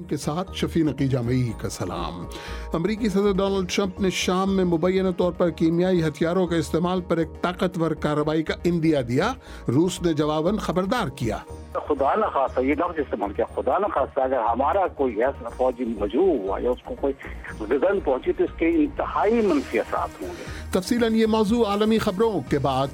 کے ساتھ شفیع نقی جامعی کا سلام۔ امریکی صدر ڈونلڈ ٹرمپ نے شام میں مبینہ طور پر کیمیائی ہتھیاروں کے استعمال پر ایک طاقتور کارروائی کا اندیا دیا۔ روس نے جواباً خبردار کیا۔ خدا نہ خواستہ یہ لفظ استعمال کیا، خدا نہ خواستہ اگر ہمارا کوئی ایسا فوجی مجروح ہوا یا اس کو کوئی زدن پہنچی تو اس کے انتہائی منفی اثرات ہوں گے۔ تفصیلاً یہ موضوع عالمی خبروں کے بعد۔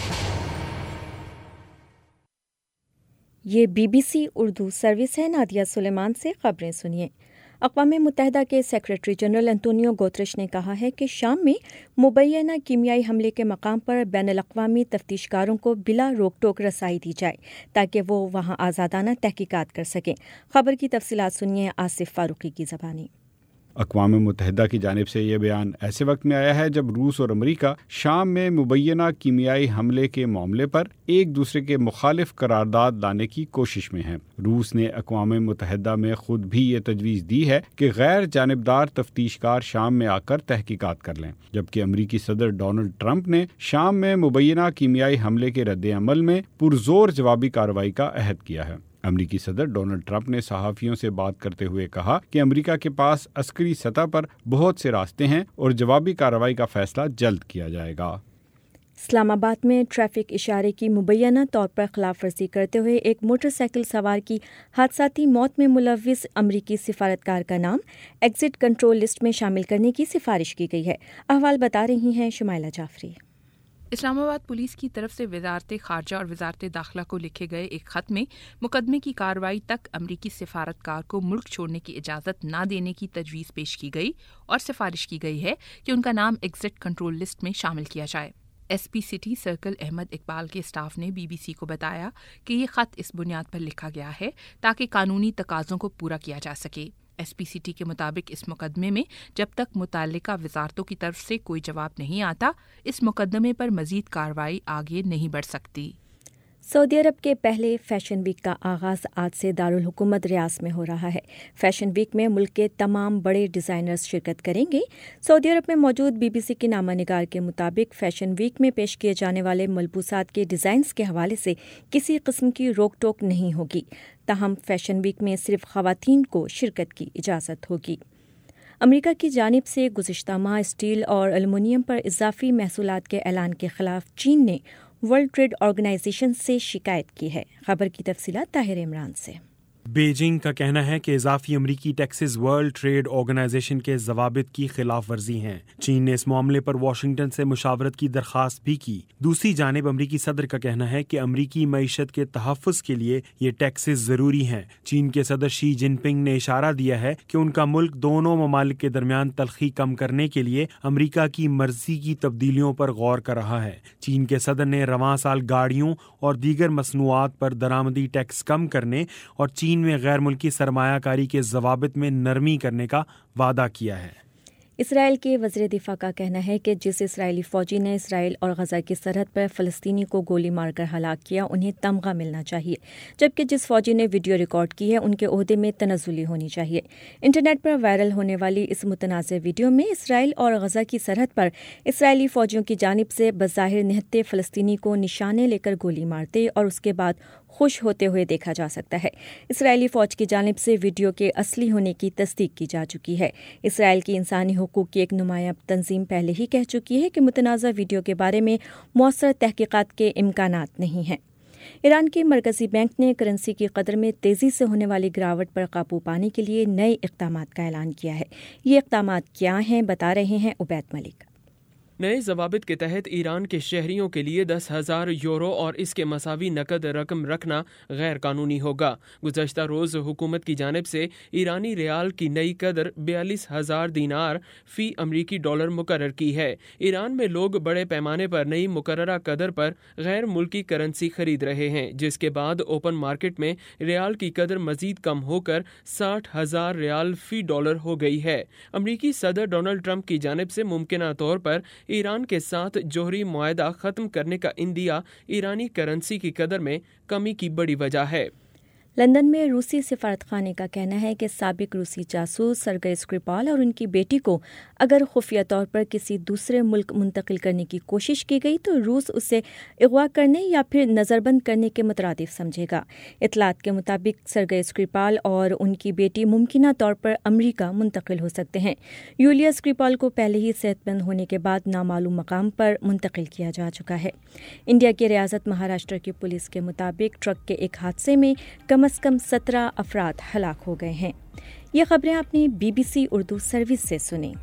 یہ BBC اردو سروس ہے۔ نادیہ سلیمان سے خبریں سنیے۔ اقوام متحدہ کے سیکریٹری جنرل انتونیو گوترش نے کہا ہے کہ شام میں مبینہ کیمیائی حملے کے مقام پر بین الاقوامی تفتیش کاروں کو بلا روک ٹوک رسائی دی جائے تاکہ وہ وہاں آزادانہ تحقیقات کر سکیں۔ خبر کی تفصیلات سنیے آصف فاروقی کی زبانی۔ اقوام متحدہ کی جانب سے یہ بیان ایسے وقت میں آیا ہے جب روس اور امریکہ شام میں مبینہ کیمیائی حملے کے معاملے پر ایک دوسرے کے مخالف قرارداد لانے کی کوشش میں ہیں۔ روس نے اقوام متحدہ میں خود بھی یہ تجویز دی ہے کہ غیر جانبدار تفتیش کار شام میں آ کر تحقیقات کر لیں، جبکہ امریکی صدر ڈونلڈ ٹرمپ نے شام میں مبینہ کیمیائی حملے کے رد عمل میں پرزور جوابی کارروائی کا عہد کیا ہے۔ امریکی صدر ڈونلڈ ٹرمپ نے صحافیوں سے بات کرتے ہوئے کہا کہ امریکہ کے پاس عسکری سطح پر بہت سے راستے ہیں اور جوابی کارروائی کا فیصلہ جلد کیا جائے گا۔ اسلام آباد میں ٹریفک اشارے کی مبینہ طور پر خلاف ورزی کرتے ہوئے ایک موٹر سائیکل سوار کی حادثاتی موت میں ملوث امریکی سفارتکار کا نام ایگزٹ کنٹرول لسٹ میں شامل کرنے کی سفارش کی گئی ہے۔ احوال بتا رہی ہیں شمائلہ جعفری۔ اسلام آباد پولیس کی طرف سے وزارت خارجہ اور وزارت داخلہ کو لکھے گئے ایک خط میں مقدمے کی کارروائی تک امریکی سفارتکار کو ملک چھوڑنے کی اجازت نہ دینے کی تجویز پیش کی گئی اور سفارش کی گئی ہے کہ ان کا نام ایگزٹ کنٹرول لسٹ میں شامل کیا جائے۔ S P city circle Ahmed Iqbal کے اسٹاف نے BBC کو بتایا کہ یہ خط اس بنیاد پر لکھا گیا ہے تاکہ قانونی تقاضوں کو پورا کیا جا سکے۔ ایس پی سٹی کے مطابق اس مقدمے میں جب تک متعلقہ وزارتوں کی طرف سے کوئی جواب نہیں آتا، اس مقدمے پر مزید کارروائی آگے نہیں بڑھ سکتی۔ سعودی عرب کے پہلے فیشن ویک کا آغاز آج سے دارالحکومت ریاض میں ہو رہا ہے۔ فیشن ویک میں ملک کے تمام بڑے ڈیزائنرز شرکت کریں گے۔ سعودی عرب میں موجود BBC کے نامہ نگار کے مطابق فیشن ویک میں پیش کیے جانے والے ملبوسات کے ڈیزائنز کے حوالے سے کسی قسم کی روک ٹوک نہیں ہوگی، تاہم فیشن ویک میں صرف خواتین کو شرکت کی اجازت ہوگی۔ امریکہ کی جانب سے گزشتہ ماہ اسٹیل اور ایلومینیم پر اضافی محصولات کے اعلان کے خلاف چین نے ورلڈ ٹریڈ آرگنائزیشن سے شکایت کی ہے۔ خبر کی تفصیلات طاہر عمران سے۔ بیجنگ کا کہنا ہے کہ اضافی امریکی ٹیکسز ورلڈ ٹریڈ آرگنائزیشن کے ضوابط کی خلاف ورزی ہیں۔ چین نے اس معاملے پر واشنگٹن سے مشاورت کی درخواست بھی کی۔ دوسری جانب امریکی صدر کا کہنا ہے کہ امریکی معیشت کے تحفظ کے لیے یہ ٹیکسز ضروری ہیں۔ چین کے صدر شی جن پنگ نے اشارہ دیا ہے کہ ان کا ملک دونوں ممالک کے درمیان تلخی کم کرنے کے لیے امریکہ کی مرضی کی تبدیلیوں پر غور کر رہا ہے۔ چین کے صدر نے رواں سال گاڑیوں اور دیگر مصنوعات پر درآمدی ٹیکس کم کرنے اور چین میں غیر ملکی سرمایہ کاری کے ضوابط میں نرمی کرنے کا وعدہ کیا ہے۔ اسرائیل کے وزیر دفاع کا کہنا ہے کہ جس اسرائیلی فوجی نے اسرائیل اور غزہ کی سرحد پر فلسطینی کو گولی مار کر ہلاک کیا انہیں تمغہ ملنا چاہیے، جبکہ جس فوجی نے ویڈیو ریکارڈ کی ہے ان کے عہدے میں تنزلی ہونی چاہیے۔ انٹرنیٹ پر وائرل ہونے والی اس متنازع ویڈیو میں اسرائیل اور غزہ کی سرحد پر اسرائیلی فوجیوں کی جانب سے بظاہر نہتے فلسطینی کو نشانے لے کر گولی مارتے اور اس کے بعد خوش ہوتے ہوئے دیکھا جا سکتا ہے۔ اسرائیلی فوج کی جانب سے ویڈیو کے اصلی ہونے کی تصدیق کی جا چکی ہے۔ اسرائیل کی انسانی حقوق کی ایک نمایاں تنظیم پہلے ہی کہہ چکی ہے کہ متنازع ویڈیو کے بارے میں مؤثر تحقیقات کے امکانات نہیں ہیں۔ ایران کے مرکزی بینک نے کرنسی کی قدر میں تیزی سے ہونے والی گراوٹ پر قابو پانے کے لیے نئے اقدامات کا اعلان کیا ہے۔ یہ اقدامات کیا ہیں، بتا رہے ہیں عبید ملک۔ نئے ضوابط کے تحت ایران کے شہریوں کے لیے 10,000 یورو اور اس کے مساوی نقد رقم رکھنا غیر قانونی ہوگا۔ گزشتہ روز حکومت کی جانب سے ایرانی ریال کی نئی قدر 42,000 دینار فی امریکی ڈالر مقرر کی ہے۔ ایران میں لوگ بڑے پیمانے پر نئی مقررہ قدر پر غیر ملکی کرنسی خرید رہے ہیں، جس کے بعد اوپن مارکیٹ میں ریال کی قدر مزید کم ہو کر 60,000 ریال فی ڈالر ہو گئی ہے۔ امریکی صدر ڈونلڈ ٹرمپ کی جانب سے ممکنہ طور پر ایران کے ساتھ جوہری معاہدہ ختم کرنے کا اندیا ایرانی کرنسی کی قدر میں کمی کی بڑی وجہ ہے۔ लंदन में रूसी सिफारतखाने का कहना है कि साबिक रूसी जासूस सरगेई स्क्रिपाल और उनकी बेटी को अगर खुफिया तौर पर किसी दूसरे मुल्क मुंतकिल करने की कोशिश की गई तो रूस उसे अगवा करने या फिर नज़रबंद करने के मुतरादिफ समझेगा। इतलात के मुताबिक सरगेई स्क्रिपाल और उनकी बेटी मुमकिना तौर पर अमरीका मुंतकिल हो सकते हैं। यूलिया स्क्रिपाल को पहले ही सेहतमंद होने के बाद नामालूम मकाम पर मुंतकिल किया जा चुका है। इंडिया की रियासत महाराष्ट्र की पुलिस के मुताबिक ट्रक के एक हादसे में कम से कम 17 अफराद हलाक हो गए हैं। ये खबरें आपने BBC उर्दू सर्विस से सुनी।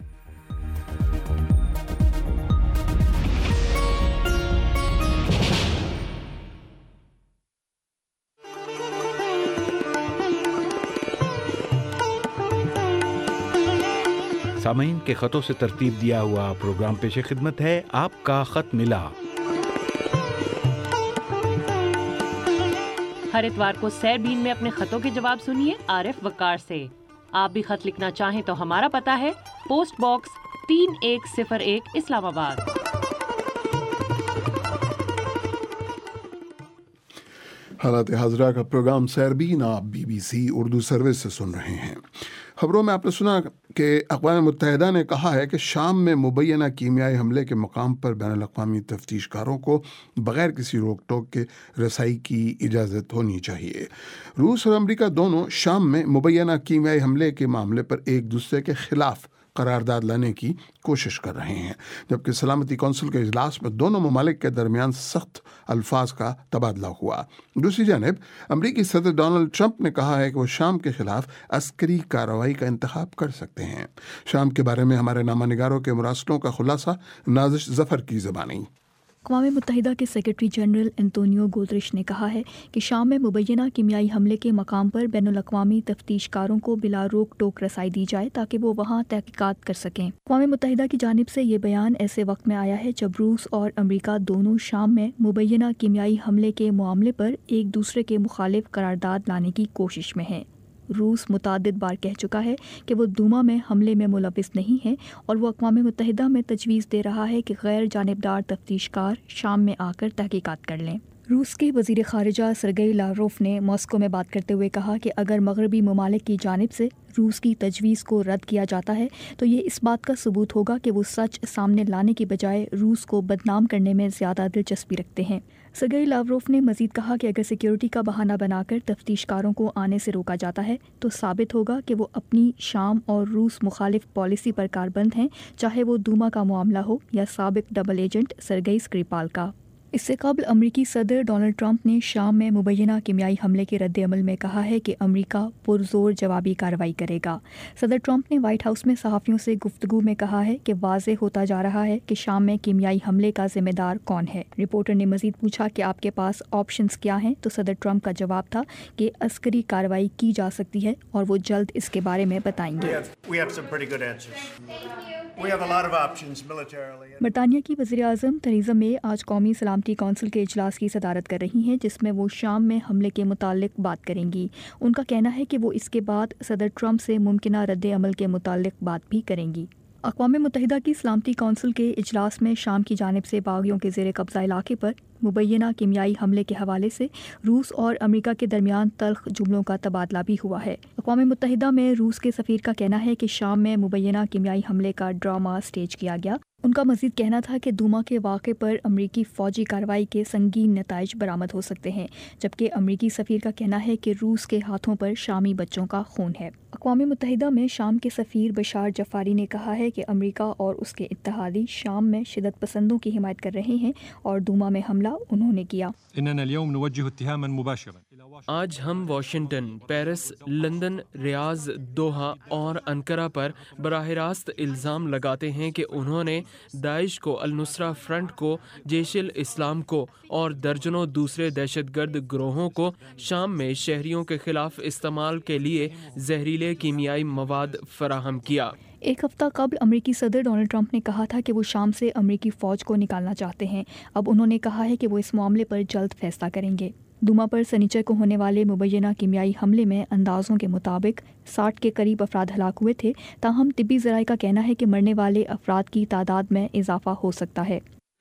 सामीन के खतों से तरतीब दिया हुआ प्रोग्राम पेश खिदमत है आपका खत मिला। हर इतवार को सैरबीन में अपने खतों के जवाब सुनिए आरिफ वकार से। आप भी खत लिखना चाहें तो हमारा पता है पोस्ट बॉक्स 3101 इस्लामाबाद। हालात हाजरा का प्रोग्राम सैरबीन आप BBC उर्दू सर्विस से सुन रहे हैं। खबरों में आपने सुना कि अक़वाम मुत्तहिदा ने कहा है कि शाम में मुबैना कीमियाई हमले के मकाम पर बैनुल-अक़वामी तफ्तीशकारों को बग़ैर किसी रोक टोक के रसाई की इजाज़त होनी चाहिए। रूस और अमरीका दोनों शाम में मुबैना कीमियाई हमले के मामले पर एक दूसरे के ख़िलाफ़ करारदाद लाने की कोशिश कर रहे हैं, जबकि सलामती कौंसिल के इजलास में दोनों ममालिक के दरमियान सख्त अल्फाज का तबादला हुआ। दूसरी जानिब अमरीकी सदर डोनाल्ड ट्रंप ने कहा है कि वो शाम के खिलाफ अस्करी कार्रवाई का इंतखाब कर सकते हैं। शाम के बारे में हमारे नामानिगारों के मुरासलों का खुलासा नाजिश जफर की ज़बानी। अक़वाम मुत्तहिदा के सेक्रेटरी जनरल एंटोनियो गुतरेश ने कहा है कि शाम में मुबैना कीमियाई हमले के मकाम पर बैनुल-अक़वामी तफ्तीशकारों को बिला रोक टोक रसाई दी जाए ताकि वो वहाँ तहकीकात कर सकें। अक़वाम मुत्तहिदा की जानिब से ये बयान ऐसे वक्त में आया है जब रूस और अमरीका दोनों शाम में मुबैना कीमियाई हमले के मामले पर एक दूसरे के मुखालिफ करारदाद लाने की कोशिश में है। रूस मुतादिद बार कह चुका है कि वो दूमा में हमले में मुलविस नहीं है और वो अक़वाम मुत्तहिदा में तजवीज़ दे रहा है कि गैर जानिबदार तफ्तीशकार शाम में आकर तहकीकात कर लें। रूस के वज़ीर ख़ारिजा सरगेई लावरोफ ने मॉस्को में बात करते हुए कहा कि अगर मगरबी ममालिक की जानिब से रूस की तजवीज़ को रद्द किया जाता है तो ये इस बात का सबूत होगा कि वो सच सामने लाने की बजाय रूस को बदनाम करने में ज़्यादा दिलचस्पी रखते हैं। सरगेई लावरोफ ने मज़ीद कहा कि अगर सिक्योरिटी का बहाना बनाकर तफ्तीशकारों को आने से रोका जाता है तो साबित होगा कि वो अपनी शाम और रूस मुखालिफ पॉलिसी पर कारबंद हैं, चाहे वो दूमा का मामला हो या साबिक डबल एजेंट सरगेई स्क्रिपाल का। इससे कबल अमरीकी सदर डोनाल्ड ट्रंप ने शाम में मुबैना कीमियाई हमले के रद्द अमल में कहा है कि अमरीका पुरजोर जवाबी कार्रवाई करेगा। सदर ट्रंप ने व्हाइट हाउस में सहाफ़ियों से गुफ्तगू में कहा है कि वाज़ेह होता जा रहा है कि शाम में कीमियाई हमले का जिम्मेदार कौन है। रिपोर्टर ने मजीद पूछा कि आपके पास ऑप्शंस क्या हैं, तो सदर ट्रंप का जवाब था कि अस्करी कार्रवाई की जा सकती है और वो जल्द इसके बारे में बताएंगे। बरतानिया की वज़ीर-ए-आज़म थेरेसा मे आज कौमी सलामती कौंसिल के इजलास की सदारत कर रही हैं, जिसमें वो शाम में हमले के मुतालिक बात करेंगी। उनका कहना है कि वो इसके बाद सदर ट्रंप से मुमकिना रद्द अमल के मुतालिक बात भी करेंगी। अक़वाम मुत्तहिदा की सलामती कौंसिल के इजलास में शाम की जानिब से बागियों के ज़ेर कब्ज़ा इलाके पर मुबैना कीमियाई हमले के हवाले से रूस और अमेरिका के दरमियान तल्ख जुमलों का तबादला भी हुआ है। अक़वाम मुत्तहिदा में रूस के सफ़ीर का कहना है कि शाम में मुबैना कीमियाई हमले का ड्रामा स्टेज किया गया। उनका मज़ीद कहना था कि दूमा के वाक़े पर अमरीकी फ़ौजी कार्रवाई के संगीन नताइज बरामद हो सकते हैं, जबकि अमरीकी सफ़ीर का कहना है कि रूस के हाथों पर शामी बच्चों का खून है। अक़वाम मुत्तहिदा में शाम के सफ़ीर बशार जफ़ारी ने कहा है कि अमरीका और उसके इत्तेहादी शाम में शिदत पसंदों की हिमायत कर रहे हैं और दूमा में हमला उन्होंने किया। आज हम Washington, Paris, London, Riyadh, Doha और अंकारा पर बराह रास्त इल्ज़ाम लगाते हैं कि उन्होंने दाइश को, अल-नुसरा फ्रंट को, जैश-उल इस्लाम को और दर्जनों दूसरे दहशतगर्द ग्रोहों को शाम में शहरियों के खिलाफ इस्तेमाल के लिए जहरीले कीमियाई मवाद फराहम किया। एक हफ्ता कबल अमरीकी सदर डोनाल्ड ट्रंप ने कहा था कि वो शाम से अमरीकी फ़ौज को निकालना चाहते हैं। अब उन्होंने कहा है कि वो इस मामले पर जल्द फैसला करेंगे। दूमा पर सनीचर को होने वाले मुबैना कीमियाई हमले में अंदाज़ों के मुताबिक 60 के करीब अफराद हलाक हुए थे, ताहम तिब्बी ज़राए का कहना है कि मरने वाले अफराद की तादाद में इजाफा हो सकता है।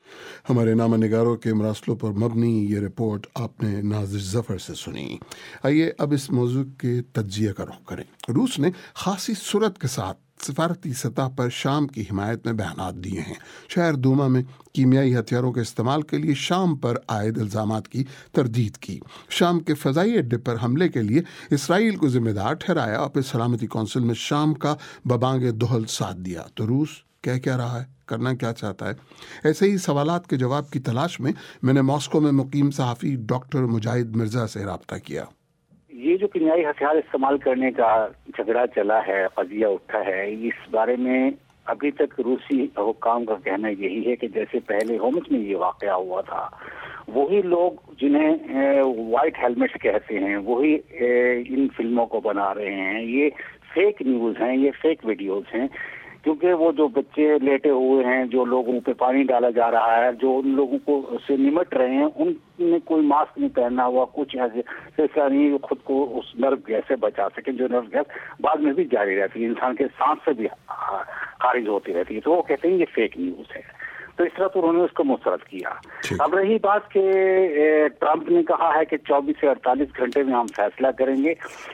ہمارے نامہ نگاروں کے مراسلوں پر مبنی یہ رپورٹ آپ نے نازش ظفر سے سنی۔ آئیے اب اس موضوع کے تجزیہ کا رخ کریں۔ روس نے خاصی سرعت کے ساتھ سفارتی سطح پر شام کی حمایت میں بیانات دیے ہیں۔ شہر دوما میں کیمیائی ہتھیاروں کے استعمال کے لیے شام پر عائد الزامات کی تردید کی۔ شام کے فضائی اڈے پر حملے کے لیے اسرائیل کو ذمہ دار ٹھہرایا اور پھر سلامتی کونسل میں شام کا ببانگ دہل ساتھ دیا۔ تو روس کیا رہا ہے، کرنا کیا چاہتا ہے؟ ایسے ہی سوالات کے جواب کی تلاش میں نے ماسکو میں مقیم صحافی ڈاکٹر مجاہد مرزا سے رابطہ کیا۔ یہ جو کیمیائی ہتھیار استعمال کرنے کا جھگڑا چلا ہے، قضیہ اٹھا ہے، اس بارے میں ابھی تک روسی حکام کا کہنا یہی ہے کہ جیسے پہلے ہومس میں یہ واقعہ ہوا تھا، وہی لوگ جنہیں وائٹ ہیلمٹس کہتے ہیں وہی ان فلموں کو بنا رہے ہیں۔ یہ فیک نیوز ہیں، یہ فیک ویڈیوز ہیں، کیونکہ وہ جو بچے لیٹے ہوئے ہیں، جو لوگوں پہ پانی ڈالا جا رہا ہے، جو ان لوگوں کو سے نمٹ رہے ہیں، ان نے کوئی ماسک نہیں پہنا ہوا، کچھ ایسا نہیں خود کو اس نرو گیس سے بچا سکیں، جو نرو گیس بعد میں بھی جاری رہتی ہے، انسان کے سانس سے بھی خارج ہوتی رہتی ہے۔ تو وہ کہتے ہیں یہ فیک نیوز ہے، تو اس طرح تو انہوں نے اس کو مسترد کیا۔ اب رہی بات کہ ٹرمپ نے کہا ہے کہ 24 سے 48 گھنٹے میں ہم فیصلہ کریں گے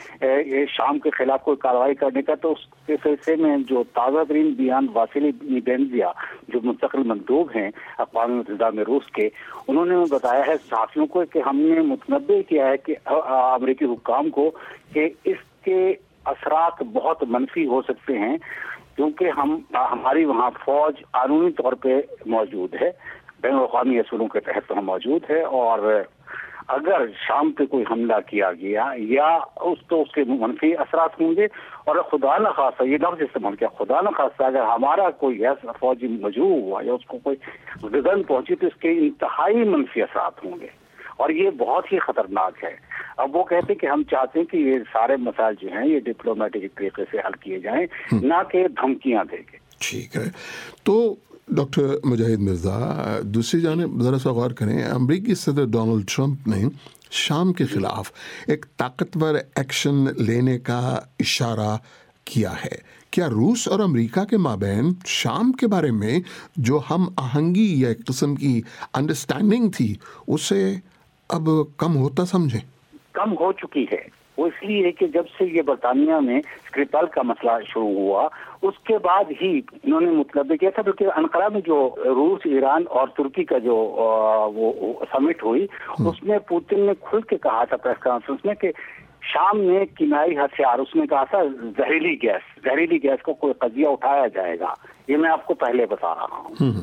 شام کے خلاف کوئی کارروائی کرنے کا، تو اس کے سلسلے میں جو تازہ ترین بیان واسیلی نیبینزیا جو مستقل مندوب ہیں اقوام متحدہ میں روس کے، انہوں نے بتایا ہے صحافیوں کو کہ ہم نے متنبع کیا ہے کہ امریکی حکام کو کہ اس کے اثرات بہت منفی ہو سکتے ہیں، کیونکہ ہماری وہاں فوج قانونی طور پہ موجود ہے، بین الاقوامی اصولوں کے تحت ہم موجود ہے، اور اگر شام پہ کوئی حملہ کیا گیا یا اس کے منفی اثرات ہوں گے، اور خدا نہ خواستہ، یہ لفظ استعمال کیا، خدا نہ خواستہ اگر ہمارا کوئی ایسا فوجی مجروح ہوا یا اس کو کوئی زدن پہنچی تو اس کے انتہائی منفی اثرات ہوں گے، اور یہ بہت ہی خطرناک ہے۔ اب وہ کہتے ہیں کہ ہم چاہتے ہیں کہ یہ سارے مسائل جو ہیں یہ ڈپلومیٹک طریقے سے حل کیے جائیں، نہ کہ دھمکیاں دے کے۔ ٹھیک ہے، تو ڈاکٹر مجاہد مرزا، دوسری جانب ذرا سا غور کریں، امریکی صدر ڈونلڈ ٹرمپ نے شام کے خلاف ایک طاقتور ایکشن لینے کا اشارہ کیا ہے۔ کیا روس اور امریکہ کے مابین شام کے بارے میں جو ہم آہنگی یا ایک قسم کی انڈرسٹینڈنگ تھی اسے اب کم ہوتا سمجھیں؟ کم ہو چکی ہے، وہ اس لیے کہ جب سے یہ برطانیہ میں اسکرپال کا مسئلہ شروع ہوا اس کے بعد ہی انہوں نے مطلب کیا تھا، بلکہ انقرہ میں جو روس، ایران اور ترکی کا جو وہ سمٹ ہوئی اس میں پوتن نے کھل کے کہا تھا پریس کانفرنس میں کہ شام میں کیمیائی ہتھیار، اس نے کہا تھا زہریلی گیس کو کوئی قضیہ اٹھایا جائے گا، یہ میں آپ کو پہلے بتا رہا ہوں۔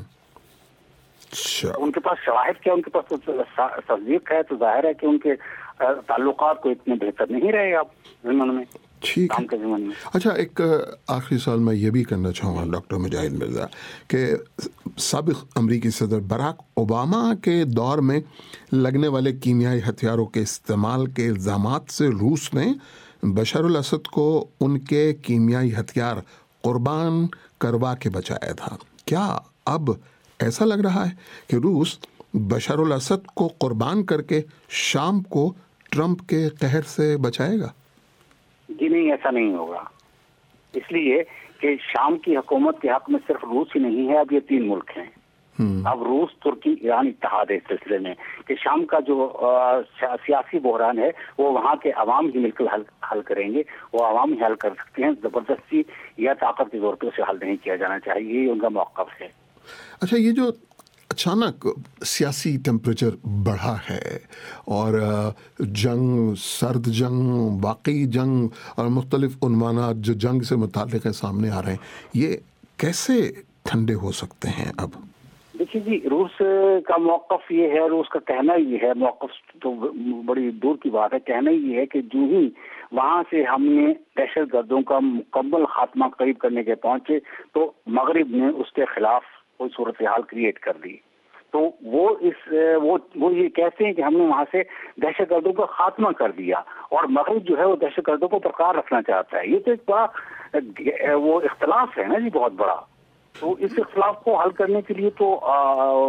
ان کے پاس شواہد کیا، ان کے پاس تصدیق ہے، تو ظاہر ہے کہ ان کے تعلقات کو اتنے بہتر نہیں رہے اب زمن میں۔ ٹھیک ہے، اچھا ایک آخری سوال میں یہ بھی کرنا چاہوں گا ڈاکٹر مجاہد مرزا کہ سابق امریکی صدر براک اوباما کے دور میں لگنے والے کیمیائی ہتھیاروں کے استعمال کے الزامات سے روس نے بشار الاسد کو ان کے کیمیائی ہتھیار قربان کروا کے بچایا تھا۔ کیا اب ایسا لگ رہا ہے کہ روس بشار الاسد کو قربان کر کے شام کو ٹرمپ کے قہر سے بچائے گا؟ جی نہیں، ایسا نہیں ہوگا، اس لیے کہ شام کی حکومت کے حق میں صرف روس ہی نہیں ہے، اب یہ 3 ملک ہیں، اب روس، ترکی، ایران اتحاد ہے اس سلسلے میں کہ شام کا جو سیاسی بحران ہے وہ وہاں کے عوام ہی مل کر حل کریں گے، وہ عوام ہی حل کر سکتے ہیں، زبردستی یا طاقت کے زور پہ اسے حل نہیں کیا جانا چاہیے، یہ ان کا موقف ہے۔ اچھا، یہ جو اچانک سیاسی ٹیمپریچر بڑھا ہے اور جنگ، سرد جنگ، واقعی جنگ اور مختلف عنوانات جو جنگ سے متعلق ہیں سامنے آ رہے ہیں، یہ کیسے ٹھنڈے ہو سکتے ہیں اب؟ دیکھیے جی، روس کا موقف یہ ہے، روس کا کہنا یہ ہے، موقف تو بڑی دور کی بات ہے، کہنا یہ ہے کہ جو ہی وہاں سے ہم نے دہشت گردوں کا مکمل خاتمہ قریب کرنے کے پہنچے تو مغرب نے اس کے خلاف کوئی صورتحال کریٹ کر دی، تو وہ یہ کہتے ہیں کہ ہم نے وہاں سے دہشت گردوں کا خاتمہ کر دیا، اور مغرب جو ہے وہ دہشت گردوں کو برقرار رکھنا چاہتا ہے۔ یہ تو ایک بڑا وہ اختلاف ہے نا جی، بہت بڑا، تو اس اختلاف کو حل کرنے کے لیے تو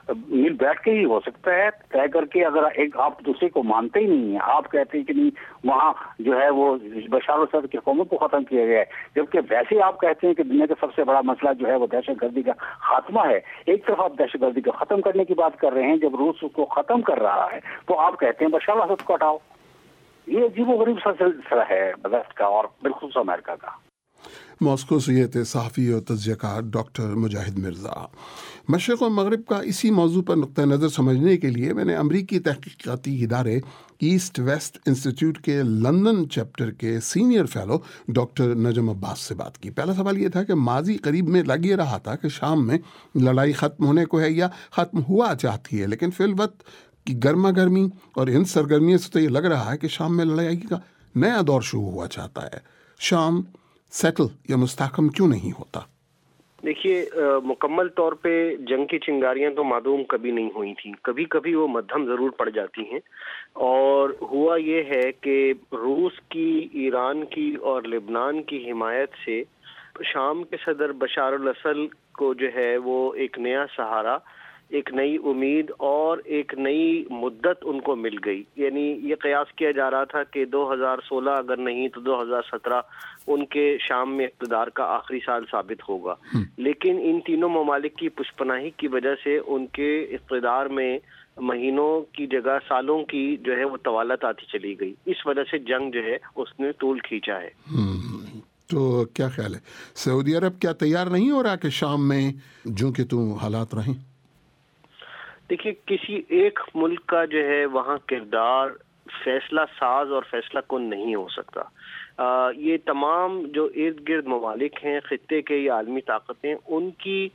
مل بیٹھ کے ہی ہو سکتا ہے طے کر کے. اگر ایک آپ دوسرے کو مانتے ہی نہیں ہیں, آپ کہتے ہیں کہ نہیں وہاں جو ہے وہ بشار الاسد کی حکومت کو ختم کیا گیا ہے, جبکہ ویسے آپ کہتے ہیں کہ دنیا کا سب سے بڑا مسئلہ جو ہے وہ دہشت گردی کا خاتمہ ہے. ایک طرف آپ دہشت گردی کو ختم کرنے کی بات کر رہے ہیں, جب روس اس کو ختم کر رہا ہے تو آپ کہتے ہیں بشار الاسد کو ہٹاؤ. یہ عجیب و غریب سلسلہ ہے ویسٹ کا اور بالخصوص امریکہ کا. ماسکو سے یہ تھے صحافی اور تجزیہ کار ڈاکٹر مجاہد مرزا. مشرق و مغرب کا اسی موضوع پر نقطہ نظر سمجھنے کے لیے میں نے امریکی تحقیقاتی ادارے ایسٹ ویسٹ انسٹیٹیوٹ کے لندن چیپٹر کے senior fellow doctor Najam Abbas سے بات کی. پہلا سوال یہ تھا کہ ماضی قریب میں لگ یہ رہا تھا کہ شام میں لڑائی ختم ہونے کو ہے یا ختم ہوا چاہتی ہے, لیکن فی الوقت کی گرما گرمی اور ان سرگرمیوں سے تو یہ لگ رہا ہے کہ شام میں لڑائی کا نیا دور شروع ہوا چاہتا ہے. شام سیٹل یا مستحکم کیوں نہیں ہوتا؟ دیکھیے, مکمل طور پہ جنگ کی چنگاریاں تو معدوم کبھی نہیں ہوئی تھیں, کبھی کبھی وہ مدھم ضرور پڑ جاتی ہیں. اور ہوا یہ ہے کہ روس کی, ایران کی اور لبنان کی حمایت سے شام کے صدر بشار الاسد کو جو ہے وہ ایک نیا سہارا, ایک نئی امید اور ایک نئی مدت ان کو مل گئی. یعنی یہ قیاس کیا جا رہا تھا کہ 2016 اگر نہیں تو 2017 ان کے شام میں اقتدار کا آخری سال ثابت ہوگا. لیکن ان تینوں ممالک کی پشپناہی کی وجہ سے ان کے اقتدار میں مہینوں کی جگہ سالوں کی جو ہے وہ طوالت آتی چلی گئی. اس وجہ سے جنگ جو ہے اس نے طول کھینچا ہے. تو کیا خیال ہے, سعودی عرب کیا تیار نہیں ہو رہا کہ شام میں جو کہ حالات رہیں؟ دیکھیے, کسی ایک ملک کا جو ہے وہاں کردار فیصلہ ساز اور فیصلہ کن نہیں ہو سکتا. یہ تمام جو ارد گرد ممالک ہیں, خطے کے یا عالمی طاقتیں, ان کی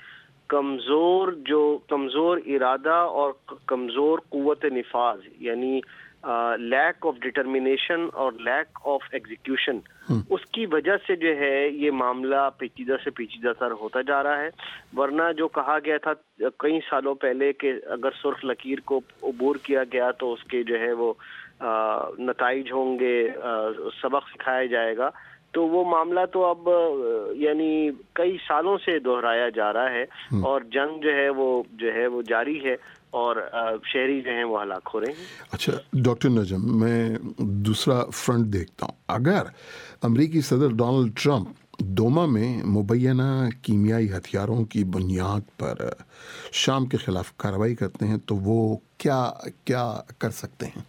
کمزور ارادہ اور کمزور قوت نفاذ, یعنی لیک آف ڈٹرمنیشن اور لیک آف ایگزیکیوشن, اس کی وجہ سے جو ہے یہ معاملہ پیچیدہ سے پیچیدہ تر ہوتا جا رہا ہے. ورنہ جو کہا گیا تھا کئی سالوں پہلے کہ اگر سرخ لکیر کو عبور کیا گیا تو اس کے جو ہے وہ نتائج ہوں گے, سبق سکھایا جائے گا, تو وہ معاملہ تو اب یعنی کئی سالوں سے دہرایا جا رہا ہے اور جنگ جو ہے وہ جاری ہے اور شہری جو ہیں وہ ہلاک ہو رہے ہیں. اچھا ڈاکٹر نجم, میں دوسرا فرنٹ دیکھتا ہوں. اگر امریکی صدر ڈونلڈ ٹرمپ دوما میں مبینہ کیمیائی ہتھیاروں کی بنیاد پر شام کے خلاف کارروائی کرتے ہیں تو وہ کیا کر سکتے ہیں؟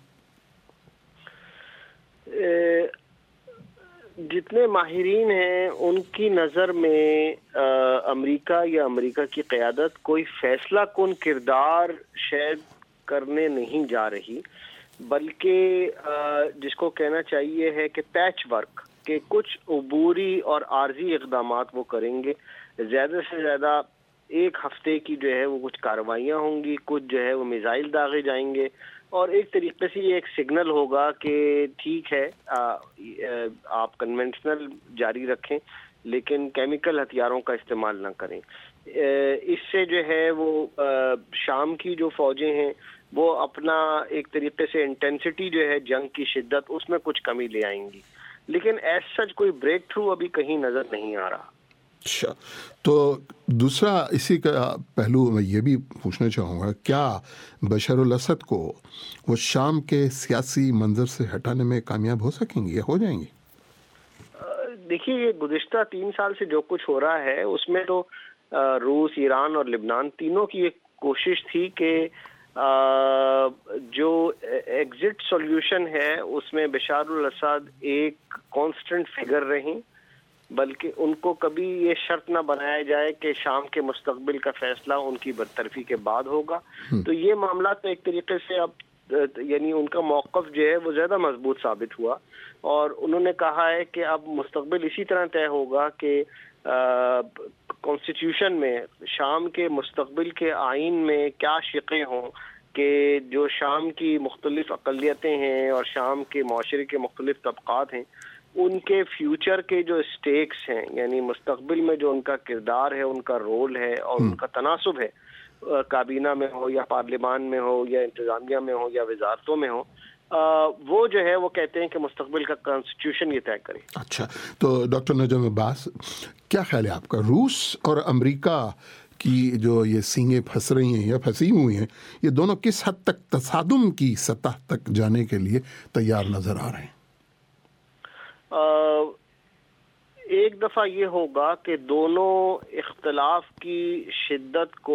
جتنے ماہرین ہیں ان کی نظر میں امریکہ یا امریکہ کی قیادت کوئی فیصلہ کن کردار شاید کرنے نہیں جا رہی, بلکہ جس کو کہنا چاہیے ہے کہ پیچ ورک, کہ کچھ عبوری اور عارضی اقدامات وہ کریں گے. زیادہ سے زیادہ ایک ہفتے کی جو ہے وہ کچھ کارروائیاں ہوں گی, کچھ جو ہے وہ میزائل داغے جائیں گے, اور ایک طریقے سے یہ ایک سگنل ہوگا کہ ٹھیک ہے آپ کنونشنل جاری رکھیں لیکن کیمیکل ہتھیاروں کا استعمال نہ کریں. اس سے جو ہے وہ شام کی جو فوجیں ہیں وہ اپنا ایک طریقے سے انٹینسٹی جو ہے جنگ کی شدت اس میں کچھ کمی لے آئیں گی, لیکن ایز سچ کوئی بریک تھرو ابھی کہیں نظر نہیں آ رہا. اچھا, تو دوسرا اسی کا پہلو میں یہ بھی پوچھنا چاہوں گا, کیا بشار الاسد کو وہ شام کے سیاسی منظر سے ہٹانے میں کامیاب ہو سکیں گے یا ہو جائیں گے؟ دیکھیے, یہ گزشتہ 3 سال سے جو کچھ ہو رہا ہے اس میں تو روس, ایران اور لبنان تینوں کی ایک کوشش تھی کہ جو ایگزٹ سولوشن ہے اس میں بشار الاسد ایک کانسٹنٹ فگر رہیں, بلکہ ان کو کبھی یہ شرط نہ بنایا جائے کہ شام کے مستقبل کا فیصلہ ان کی برطرفی کے بعد ہوگا. تو یہ معاملات ایک طریقے سے اب یعنی ان کا موقف جو ہے وہ زیادہ مضبوط ثابت ہوا, اور انہوں نے کہا ہے کہ اب مستقبل اسی طرح طے ہوگا کہ کانسٹیٹیوشن میں شام کے مستقبل کے آئین میں کیا شقیں ہوں, کہ جو شام کی مختلف اقلیتیں ہیں اور شام کے معاشرے کے مختلف طبقات ہیں ان کے فیوچر کے جو اسٹیکس ہیں, یعنی مستقبل میں جو ان کا کردار ہے, ان کا رول ہے اور ان کا تناسب ہے, کابینہ میں ہو یا پارلیمان میں ہو یا انتظامیہ میں ہو یا وزارتوں میں ہو, وہ جو ہے وہ کہتے ہیں کہ مستقبل کا کانسٹیٹیوشن یہ طے کرے. اچھا, تو ڈاکٹر نجم عباس, کیا خیال ہے آپ کا, روس اور امریکہ की जो ये सींगें फंस रही हैं या फंसी हुई हैं, ये दोनों किस हद तक तसादुम की सतह तक जाने के लिए तैयार नजर आ रहे हैं? एक दफ़ा ये होगा कि दोनों इख्तलाफ की शिद्दत को,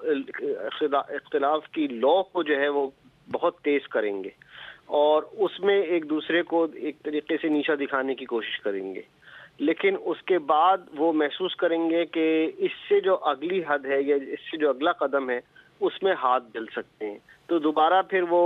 इख्तलाफ की लौ को जो है वो बहुत तेज़ करेंगे और उसमें एक दूसरे को एक तरीके से नीचा दिखाने की कोशिश करेंगे, लेकिन उसके बाद वो महसूस करेंगे कि इससे जो अगली हद है या इससे जो अगला कदम है उसमें हाथ जल सकते हैं, तो दोबारा फिर वो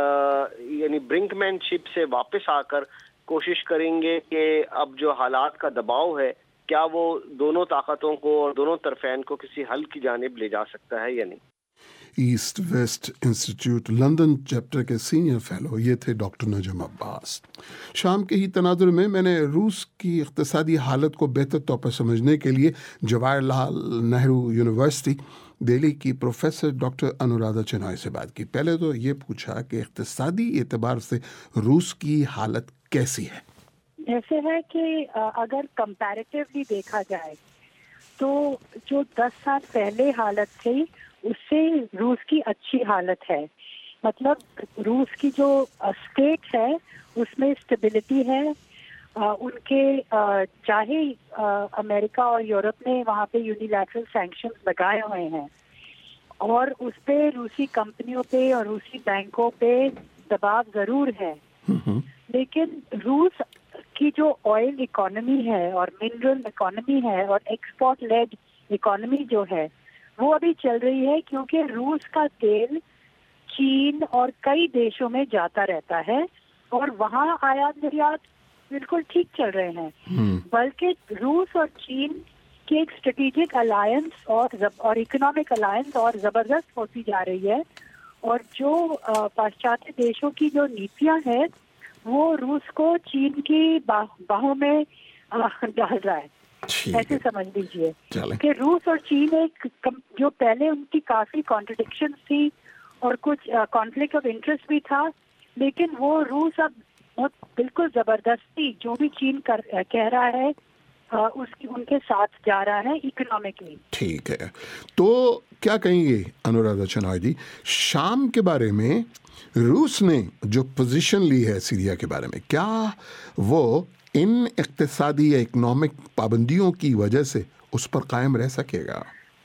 यानी ब्रिंकमैनशिप से वापस आकर कोशिश करेंगे कि अब जो हालात का दबाव है क्या वो दोनों ताकतों को और दोनों तरफैन को किसी हल की जानिब ले जा सकता है या नहीं। East west institute London chapter के सीनियर फेलो ये थे डॉक्टर नजम अब्बास। शाम के ही तनाजुर में मैंने रूस की इक़्तिसादी हालत को बेहतर तौर पर समझने के लिए जवाहरलाल नेहरू यूनिवर्सिटी दिल्ली की प्रोफेसर डॉक्टर अनुराधा चिनॉय से बात की। पहले तो ये पूछा कि इक़्तिसादी एतबार से रूस की हालत कैसी है? ऐसे है कि अगर कंपैरेटिवली देखा जाए तो जो 10 साल पहले हालत थी उससे रूस की अच्छी हालत है। मतलब रूस की जो स्टेट है उसमें स्टेबिलिटी है। उनके चाहे अमेरिका और यूरोप ने वहाँ पे यूनिलैटरल सैंक्शंस लगाए हुए हैं और उस पे रूसी कंपनियों पे और रूसी बैंकों पे दबाव जरूर है, लेकिन रूस की जो ऑयल इकोनॉमी है और मिनरल इकोनॉमी है और एक्सपोर्ट लेड इकोनॉमी जो है वो अभी चल रही है, क्योंकि रूस का तेल चीन और कई देशों में जाता रहता है और वहाँ आयात निर्यात बिल्कुल ठीक चल रहे हैं। बल्कि रूस और चीन की एक स्ट्रेटेजिक अलायंस और इकोनॉमिक अलायंस और जबरदस्त होती जा रही है और जो पाश्चात्य देशों की जो नीतियां हैं वो रूस को चीन की बाहों में डाल रहा है। ऐसे समझ लीजिए कि रूस और चीन एक जो पहले उनकी काफी कॉन्ट्रडिक्शन थी और कुछ कॉन्फ्लिक्ट ऑफ इंटरेस्ट भी था, लेकिन वो रूस अब बिल्कुल जबरदस्ती जो भी चीन कह रहा है उसकी उनके साथ जा रहा है इकोनॉमिकली। ठीक है, तो क्या कहेंगे अनुराधा चिनॉय जी शाम के बारे में? रूस ने जो पोजीशन ली है सीरिया के बारे में, क्या वो इन इक्तिसादी या इकोनॉमिक पाबंदियों की वजह से उस पर कायम रह सकेगा?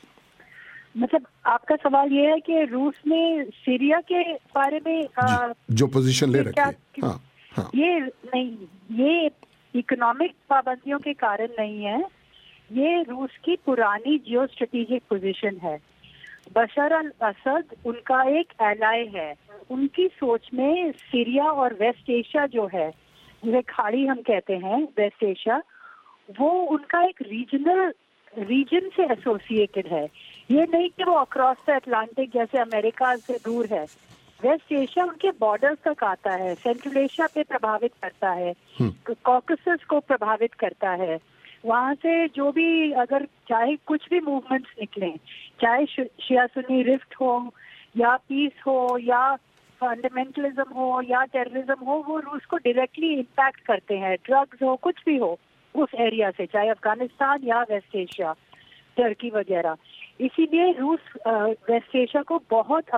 मतलब आपका सवाल ये है कि रूस ने सीरिया के बारे में जो पोजीशन ले रखी है? हाँ, हाँ। ये नहीं, ये इकोनॉमिक पाबंदियों के कारण नहीं है, ये रूस की पुरानी जियो स्ट्रेटेजिक पोजीशन है। बशर अल असद उनका एक एलाय है। उनकी सोच में सीरिया और वेस्ट एशिया जो है, जिसे खाड़ी हम कहते हैं वेस्ट एशिया, वो उनका एक रीजन से एसोसिएटेड है। ये नहीं कि वो अक्रॉस द अटलांटिक जैसे अमेरिका से दूर है। वेस्ट एशिया उनके बॉर्डर्स तक आता है, सेंट्रल एशिया पे प्रभावित करता है, कॉकसस को प्रभावित करता है। वहाँ से जो भी अगर चाहे कुछ भी मूवमेंट्स निकलें, चाहे शिया सुन्नी रिफ्ट हो या पीस हो या फंडामेंटलिज्म हो या टेररिज्म हो, वो रूस को डायरेक्टली इम्पैक्ट करते हैं। ड्रग्स हो, कुछ भी हो उस एरिया से, चाहे अफगानिस्तान या वेस्ट एशिया, टर्की वगैरह। इसीलिए रूस वेस्ट एशिया को बहुत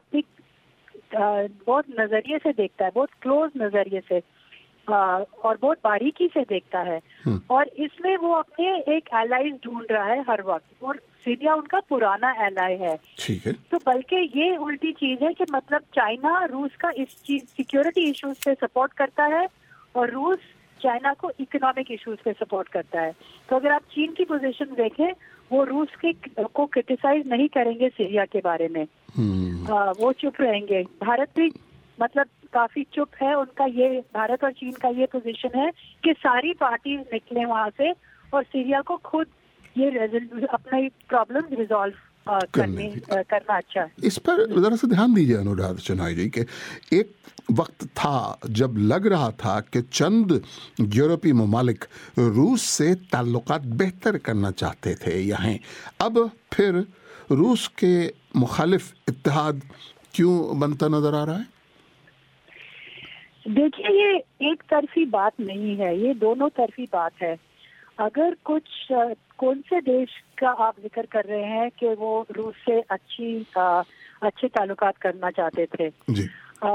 नजरिए से देखता है, बहुत क्लोज नजरिए से और बहुत बारीकी से देखता है। और इसमें वो अपने एक एलाइज ढूंढ रहा है हर वक्त, और सीरिया उनका पुराना एलाय है। ठीक है। तो बल्कि ये उल्टी चीज है कि मतलब चाइना रूस का इस चीज सिक्योरिटी इश्यूज पे सपोर्ट करता है और रूस चाइना को इकोनॉमिक इश्यूज पे सपोर्ट करता है। तो अगर आप चीन की पोजीशन देखें, वो रूस को क्रिटिसाइज नहीं करेंगे सीरिया के बारे में, वो चुप रहेंगे। भारत भी मतलब काफी चुप है। उनका ये, भारत और चीन का ये पोजीशन है कि सारी पार्टी निकले वहां से और सीरिया को खुद ये अपना प्रॉब्लम रिजॉल्व करना अच्छा है। इस पर जरा सा ध्यान दीजिए अनुराधा चिनॉय जी के एक वक्त था जब लग रहा था कि चंद यूरोपीय ममालिक रूस से ताल्लुकात बेहतर करना चाहते थे यहाँ, अब फिर रूस के मुखालिफ इत्तेहाद क्यों बनता नजर आ रहा है? देखिए, ये एक तरफी बात नहीं है, ये दोनों तरफी बात है। اگر کچھ کون سے دیش کا آپ ذکر کر رہے ہیں کہ وہ روس سے اچھے تعلقات کرنا چاہتے تھے؟ جی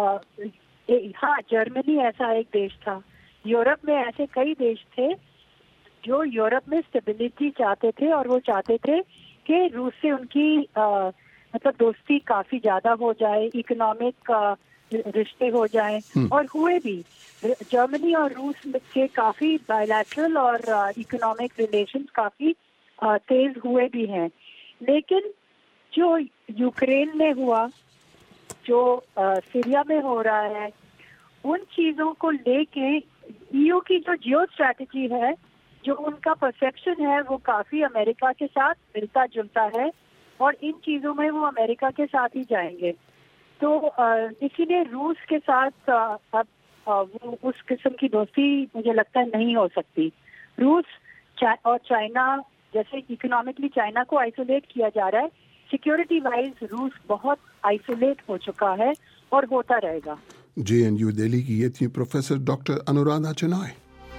ہاں، جرمنی ایسا ایک دیش تھا. یورپ میں ایسے کئی دیش تھے جو یورپ میں اسٹیبلٹی چاہتے تھے اور وہ چاہتے تھے کہ روس سے ان کی مطلب دوستی کافی زیادہ ہو جائے، اکنامک رشتے ہو جائیں، اور ہوئے بھی. جرمنی اور روس کے کافی بائیلیٹرل اور اکنامک ریلیشنز کافی تیز ہوئے بھی ہیں. لیکن جو یوکرین میں ہوا، جو سیریا میں ہو رہا ہے، ان چیزوں کو لے کے ایو کی جو جیو اسٹریٹجی ہے، جو ان کا پرسیپشن ہے، وہ کافی امریکہ کے ساتھ ملتا جلتا ہے، اور ان چیزوں میں وہ امریکہ کے ساتھ ہی جائیں گے. تو اسی لیے روس کے ساتھ اب وہ اس قسم کی دوستی مجھے لگتا ہے نہیں ہو سکتی. روس اور چائنا، جیسے اکنامکلی چائنا کو آئسولیٹ کیا جا رہا ہے، سیکیورٹی وائز روس بہت آئسولیٹ ہو چکا ہے اور ہوتا رہے گا. JNU دہلی کی یہ تھی پروفیسر ڈاکٹر انورادھا چنائے.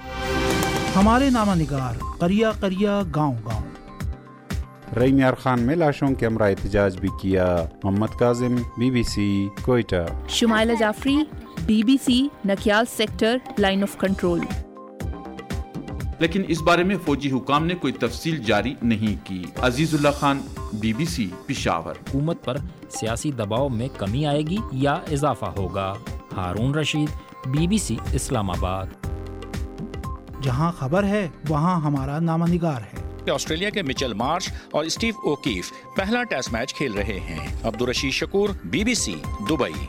ہمارے نامہ نگار قریہ قریہ گاؤں گاؤں. رئی یار خان میں لاشوں کے ہمراہ احتجاج بھی کیا. Muhammad Kazim, BBC Quetta. Shumaila Jafri, BBC Nakyal sector line of control. لیکن اس بارے میں فوجی حکام نے کوئی تفصیل جاری نہیں کی. عزیز اللہ خان، BBC پشاور. حکومت پر سیاسی دباؤ میں کمی آئے گی یا اضافہ ہوگا؟ ہارون رشید، BBC اسلام آباد. جہاں خبر ہے وہاں ہمارا نامہ نگار ہے. آسٹریلیا کے مچل مارش اور اسٹیو اوکیف پہلا ٹیسٹ میچ کھیل رہے ہیں. Abdulrashid Shakoor, BBC Dubai.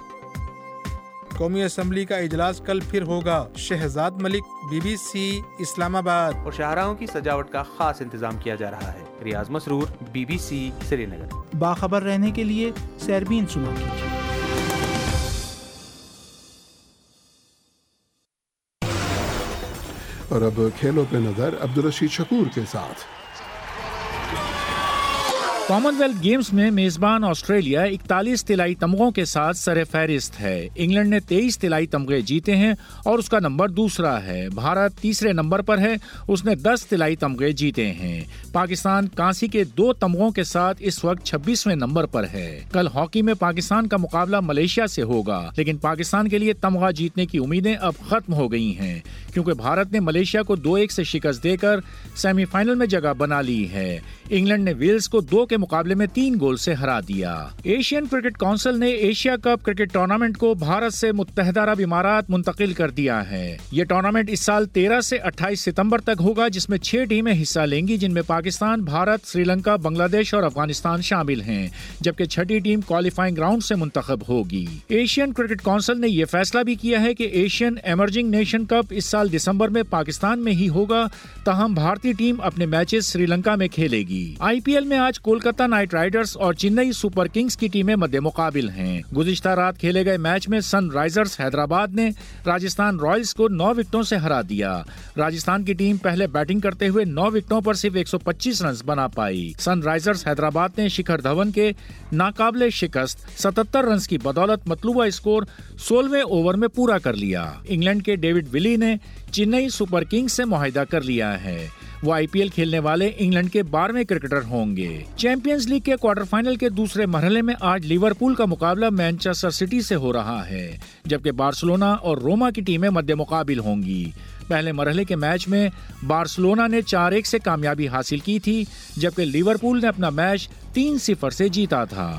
قومی اسمبلی کا اجلاس کل پھر ہوگا. شہزاد ملک، BBC اسلام آباد. اور شاہراہوں کی سجاوٹ کا خاص انتظام کیا جا رہا ہے. ریاض مسرور، BBC سری نگر. باخبر رہنے کے لیے سیربین سنا کیجیے. اور اب کھیلوں پہ نظر عبدالرشید شکور کے ساتھ. کامن ویلتھ گیمز میں میزبان آسٹریلیا 41 طلائی تمغوں کے ساتھ سر فہرست ہے. انگلینڈ نے 23 طلائی تمغے جیتے ہیں اور اس کا نمبر دوسرا ہے. بھارت تیسرے نمبر پر ہے، اس نے 10 طلائی تمغے جیتے ہیں. پاکستان کانسی کے 2 تمغوں کے ساتھ اس وقت 26ویں نمبر پر ہے. کل ہاکی میں پاکستان کا مقابلہ ملیشیا سے ہوگا، لیکن پاکستان کے لیے تمغہ جیتنے کی امیدیں اب ختم ہو گئی ہیں کیونکہ بھارت نے ملیشیا کو 2-1 سے شکست دے کر سیمی فائنل میں جگہ بنا لی ہے. انگلینڈ نے ویلز کو 2 کے مقابلے میں 3 گول سے ہرا دیا. ایشین کرکٹ کونسل نے ایشیا کپ کرکٹ ٹورنامنٹ کو بھارت سے متحدہ عرب امارات منتقل کر دیا ہے. یہ ٹورنامنٹ اس سال 13 سے 28 ستمبر تک ہوگا، جس میں 6 ٹیمیں حصہ لیں گی، جن میں پاکستان، بھارت، سری لنکا، بنگلہ دیش اور افغانستان شامل ہیں، جبکہ 6ٹی ٹیم کوالیفائنگ راؤنڈ سے منتخب ہوگی. ایشین کرکٹ کونسل نے یہ فیصلہ بھی کیا ہے کہ ایشین ایمرجنگ نیشن کپ اس سال دسمبر میں پاکستان میں ہی ہوگا، تاہم بھارتی ٹیم اپنے میچز سری لنکا میں کھیلے گی. IPL میں آج کولکتہ نائٹ رائڈرز اور چنئی سپر کنگز کی ٹیمیں مد مقابل ہیں. گزشتہ رات کھیلے گئے میچ میں سن رائزرز حیدرآباد نے راجستھان رائلز کو 9 وکٹوں سے ہرا دیا. راجستھان کی ٹیم پہلے بیٹنگ کرتے ہوئے 9 وکٹوں پر صرف 125 رنز بنا پائی. سن رائزرز حیدرآباد نے شکھر دھون کے ناقابل شکست 77 رنز کی بدولت مطلوبہ اسکور 16ویں اوور میں پورا کر لیا. انگلینڈ کے ڈیوڈ ولی نے چنئی سپر کنگز سے معاہدہ کر لیا ہے. وہ IPL کھیلنے والے انگلینڈ کے 12ویں کرکٹر ہوں گے. چیمپئنز لیگ کے کوارٹر فائنل کے دوسرے مرحلے میں آج لیورپول کا مقابلہ مانچسٹر سٹی سے ہو رہا ہے، جبکہ بارسلونا اور روما کی ٹیمیں مد مقابل ہوں گی. پہلے مرحلے کے میچ میں بارسلونا نے 4-1 سے کامیابی حاصل کی تھی، جبکہ لیورپول نے اپنا میچ 3-0 سے جیتا تھا.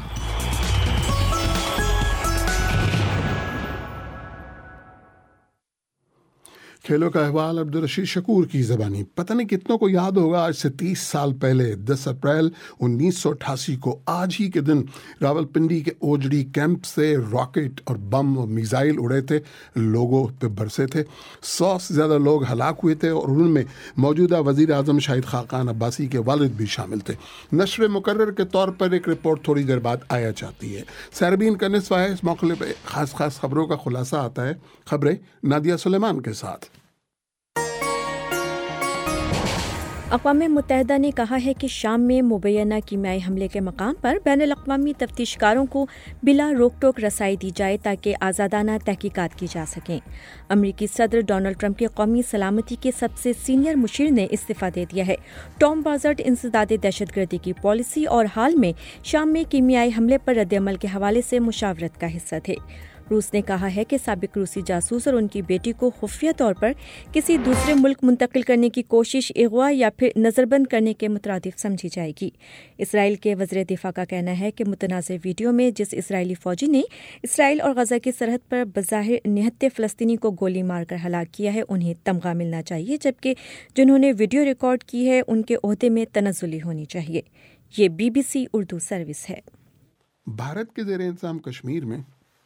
کھیلوں کا احوال عبدالرشید شکور کی زبانی. پتہ نہیں کتنوں کو یاد ہوگا، آج سے 30 سال پہلے 10 اپریل 1988 کو آج ہی کے دن راولپنڈی کے اوجڑی کیمپ سے راکٹ اور بم اور میزائل اڑے تھے، لوگوں پہ برسے تھے. 100 سے زیادہ لوگ ہلاک ہوئے تھے اور ان میں موجودہ وزیر اعظم شاہد خاقان عباسی کے والد بھی شامل تھے. نشر مقرر کے طور پر ایک رپورٹ تھوڑی دیر بعد آیا چاہتی ہے. سیربین کا نصف ہے، اس موقع پہ خاص خبروں کا خلاصہ آتا ہے. خبریں نادیہ سلیمان کے ساتھ. अक़वाम मुत्तहिदा ने कहा है कि शाम में मुबैना कीमियाई हमले के मकाम पर बैनुल-अक़वामी तफ्तीशकारों को बिला रोक टोक रसाई दी जाए ताकि आज़ादाना तहकीकात की जा सकें। अमरीकी सदर डोनाल्ड ट्रंप के कौमी सलामती के सबसे सीनियर मुशीर ने इस्तीफ़ा दे दिया है। टॉम बाज़र्ट इंसदाद दहशतगर्दी की पॉलिसी और हाल में शाम में कीमियाई हमले पर रद्द-ए-अमल के हवाले से मुशावरत का हिस्सा थे। रूस ने कहा है कि साबिक रूसी जासूस और उनकी बेटी को खुफिया तौर पर किसी दूसरे मुल्क मुंतकिल करने की कोशिश अगवा या फिर नज़रबंद करने के मुतरादिफ समझी जाएगी। इसराइल के वज़ीर दिफा का कहना है कि मुतनाज़ वीडियो में जिस इसराइली फ़ौजी ने इसराइल और गजा की सरहद पर बज़ाहिर निहत्ते फ़लस्तीनी को गोली मारकर हलाक किया है उन्हें तमगा मिलना चाहिए, जबकि जिन्होंने वीडियो रिकॉर्ड की है उनके ओहदे में तनज़्ज़ुली होनी चाहिए। ये BBC उर्दू सर्विस है। भारत के ज़ेर इंतज़ाम कश्मीर में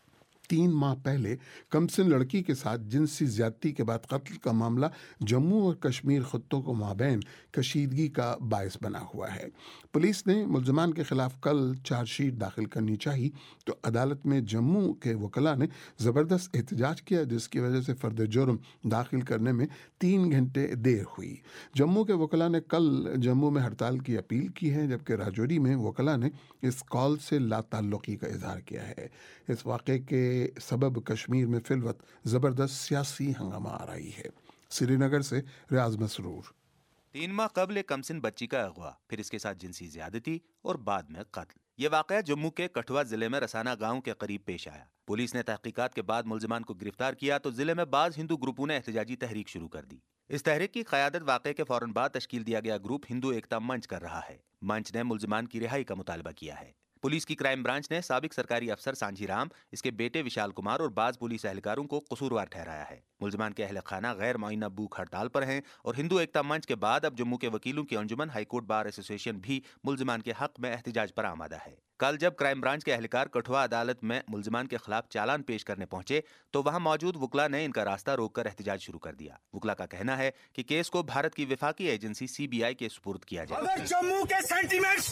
3 माह पहले कमसिन लड़की के साथ जिनसी ज्यादती के बाद कत्ल का मामला जम्मू और कश्मीर खत्तों को माबैन कशीदगी का बायस बना हुआ है। पुलिस ने मुल्ज़मान के खिलाफ कल चार्जशीट दाखिल करनी चाहिए तो अदालत में जम्मू के वकला ने ज़बरदस्त एहतजाज किया, जिसकी वजह से फ़र्द जुर्म दाखिल करने में 3 घंटे देर हुई। जम्मू के वकला ने कल जम्मू में हड़ताल की अपील की है, जबकि राजौरी में वकला ने इस कॉल से लाताल्लुकी का इजहार किया है। इस वाक़े के सबब कश्मीर में फिलवत ज़बरदस्त सियासी हंगामा आ रही है। श्रीनगर से रियाज मसरूर। 3 माह कबल कमसिन बच्ची का अगवा, फिर इसके साथ जिनसी ज्यादती और बाद में कत्ल। ये वाक़या जम्मू के कठुआ जिले में रसाना गांव के करीब पेश आया। पुलिस ने तहकीकात के बाद मुल्ज़मान को गिरफ्तार किया तो जिले में बाज़ हिंदू ग्रुपों ने एहतजाजी तहरीक शुरू कर दी। इस तहरीक की क़यादत वाक़े के फौरन बाद तश्कील दिया गया ग्रुप हिंदू एकता मंच कर रहा है। मंच ने मुल्ज़मान की रिहाई का मुतालबा किया है। पुलिस की क्राइम ब्रांच ने साबिक सरकारी अफसर सांझी राम, इसके बेटे विशाल कुमार और बाज़ पुलिस एहलकारों को कसूरवार ठहराया है। मुल्ज़मान के अहल खाना गैर मुअय्यना भूख हड़ताल पर हैं और हिंदू एकता मंच के बाद अब जम्मू के वकीलों की अंजुमन हाईकोर्ट बार एसोसिएशन भी मुल्ज़मान के हक में एहतजाज पर आमादा है। कल जब क्राइम ब्रांच के एहलकार कठुआ अदालत में मुल्ज़मान के खिलाफ चालान पेश करने पहुंचे तो वहां मौजूद वकला ने इनका रास्ता रोककर एहतजाज शुरू कर दिया। वकला का कहना है कि केस को भारत की वफाकी एजेंसी CBI के सुपुर्द किया जाए। अगर जम्मू के सेंटीमेंट्स,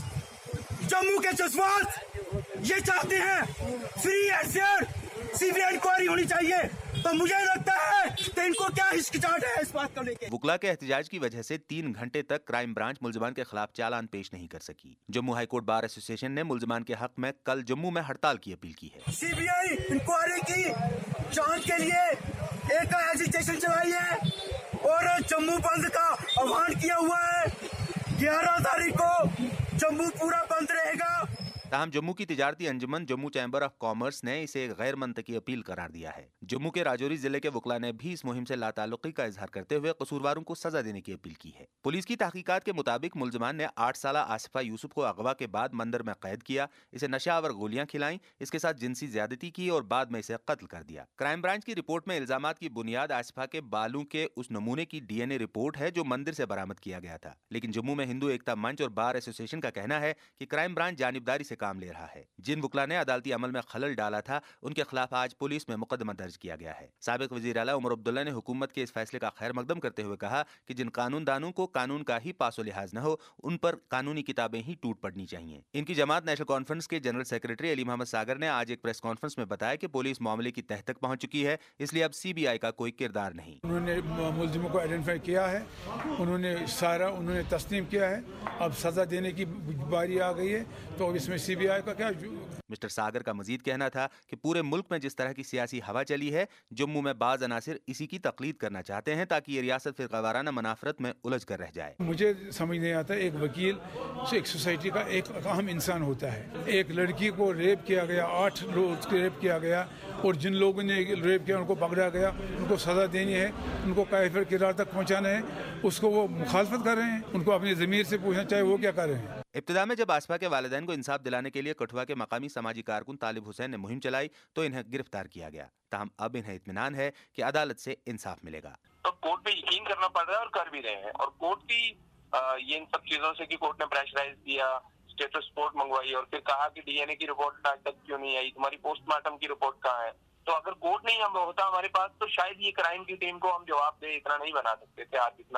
जम्मू के जज्बात ये चाहते हैं free and fair CBI inquiry होनी चाहिए, तो मुझे लगता है कि इनको क्या हिचकिचाहट है इस बात को लेकर। वकला के एहतजाज की वजह से 3 घंटे तक क्राइम ब्रांच मुल्ज़मान के खिलाफ चालान पेश नहीं कर सकी। जम्मू हाईकोर्ट बार एसोसिएशन ने मुल्ज़मान के हक में कल जम्मू में हड़ताल की अपील की है। CBI इंक्वायरी की जांच के लिए एक एजिटेशन चलाई है और जम्मू बंद का आह्वान किया हुआ है। 11 तारीख को जम्मू पूरा बंद रहेगा। ताहम जम्मू की तिजारती अंजुमन जम्मू चैम्बर ऑफ कॉमर्स ने इसे एक गैर मंतकी अपील करार दिया है। जम्मू के राजौरी जिले के वकला ने भी इस मुहिम से लाताल्लुकी का इजहार करते हुए कसूरवारों को सजा देने की अपील की है। पुलिस की तहकीकात के मुताबिक मुल्ज़मान ने 8 साला आसिफा यूसुफ को अगवा के बाद मंदिर में कैद किया, इसे नशावर गोलियां खिलाई, इसके साथ जिनसी ज्यादती की और बाद में इसे कत्ल कर दिया। क्राइम ब्रांच की रिपोर्ट में इल्जामात की बुनियाद आसिफा के बालों के उस नमूने की DNA रिपोर्ट है जो मंदिर से बरामद किया गया था। लेकिन जम्मू में हिंदू एकता मंच और बार एसोसिएशन का कहना है कि क्राइम ब्रांच जानिबदारी से काम ले रहा है। जिन वकला ने अदालती अमल में खलल डाला था उनके खिलाफ आज पुलिस में मुकदमा दर्ज किया गया है। साबिक वजीर आला उमर अब्दुल्ला ने हुकूमत के इस फैसले का खैर मकदम करते हुए कहा कि जिन कानूनदानों को कानून का ही पासो लिहाज न हो उन पर कानूनी किताबें ही टूट पड़नी चाहिए। इनकी जमात नेशनल कॉन्फ्रेंस के जनरल सेक्रेटरी अली मोहम्मद सागर ने आज एक प्रेस कॉन्फ्रेंस में बताया कि पुलिस मामले की तह तक पहुंच चुकी है, इसलिए अब CBI का कोई किरदार नहीं। उन्होंने मुल्जिमों को आइडेंटिफाई किया है, उन्होंने तस्लीम किया है, अब सजा देने की बारी आ गई है, तो इसमें CBI का क्या। मिस्टर सागर का मजीद कहना था कि पूरे मुल्क में जिस तरह की सियासी हवा चली है, जम्मू में बाज़ अनासिर इसी की तकलीद करना चाहते हैं ताकि ये रियासत फिरकावाराना मनाफरत में उलझ कर रह जाए। मुझे समझ नहीं आता, एक वकील एक सोसाइटी का एक अहम इंसान होता है। एक लड़की को रेप किया गया, 8 लोग रेप किया गया और जिन लोगों ने रेप किया उनको पकड़ा गया, उनको सजा देनी है, उनको कायफिर किरार तक पहुँचाना है, उसको वो मुखालफत कर रहे हैं। उनको अपनी ज़मीर से पूछना चाहिए वो क्या कर रहे हैं। इब्तिदा में जब आसिफा के वालिदैन को इंसाफ दिलाने के लिए कठुआ के मकामी समाजी कारकुन तालिब हुसैन ने मुहिम चलाई तो इन्हें गिरफ्तार किया गया। ताहम अब इन्हें इत्मीनान है कि अदालत से इंसाफ मिलेगा। तो कोर्ट पे यकीन करना पड़ रहा है और कर भी रहे हैं। और कोर्ट की ये इन सब चीजों से कि कोर्ट ने प्रेशराइज किया, स्टेटस रिपोर्ट मंगवाई और फिर कहा कि DNA की रिपोर्ट आज तक क्यों नहीं आई, तुम्हारी पोस्टमार्टम की रिपोर्ट कहाँ है। तो अगर कोर्ट नहीं हम होता हमारे पास तो शायद ये क्राइम की टीम को हम जवाब दे इतना नहीं बना सकते थे आज इतना।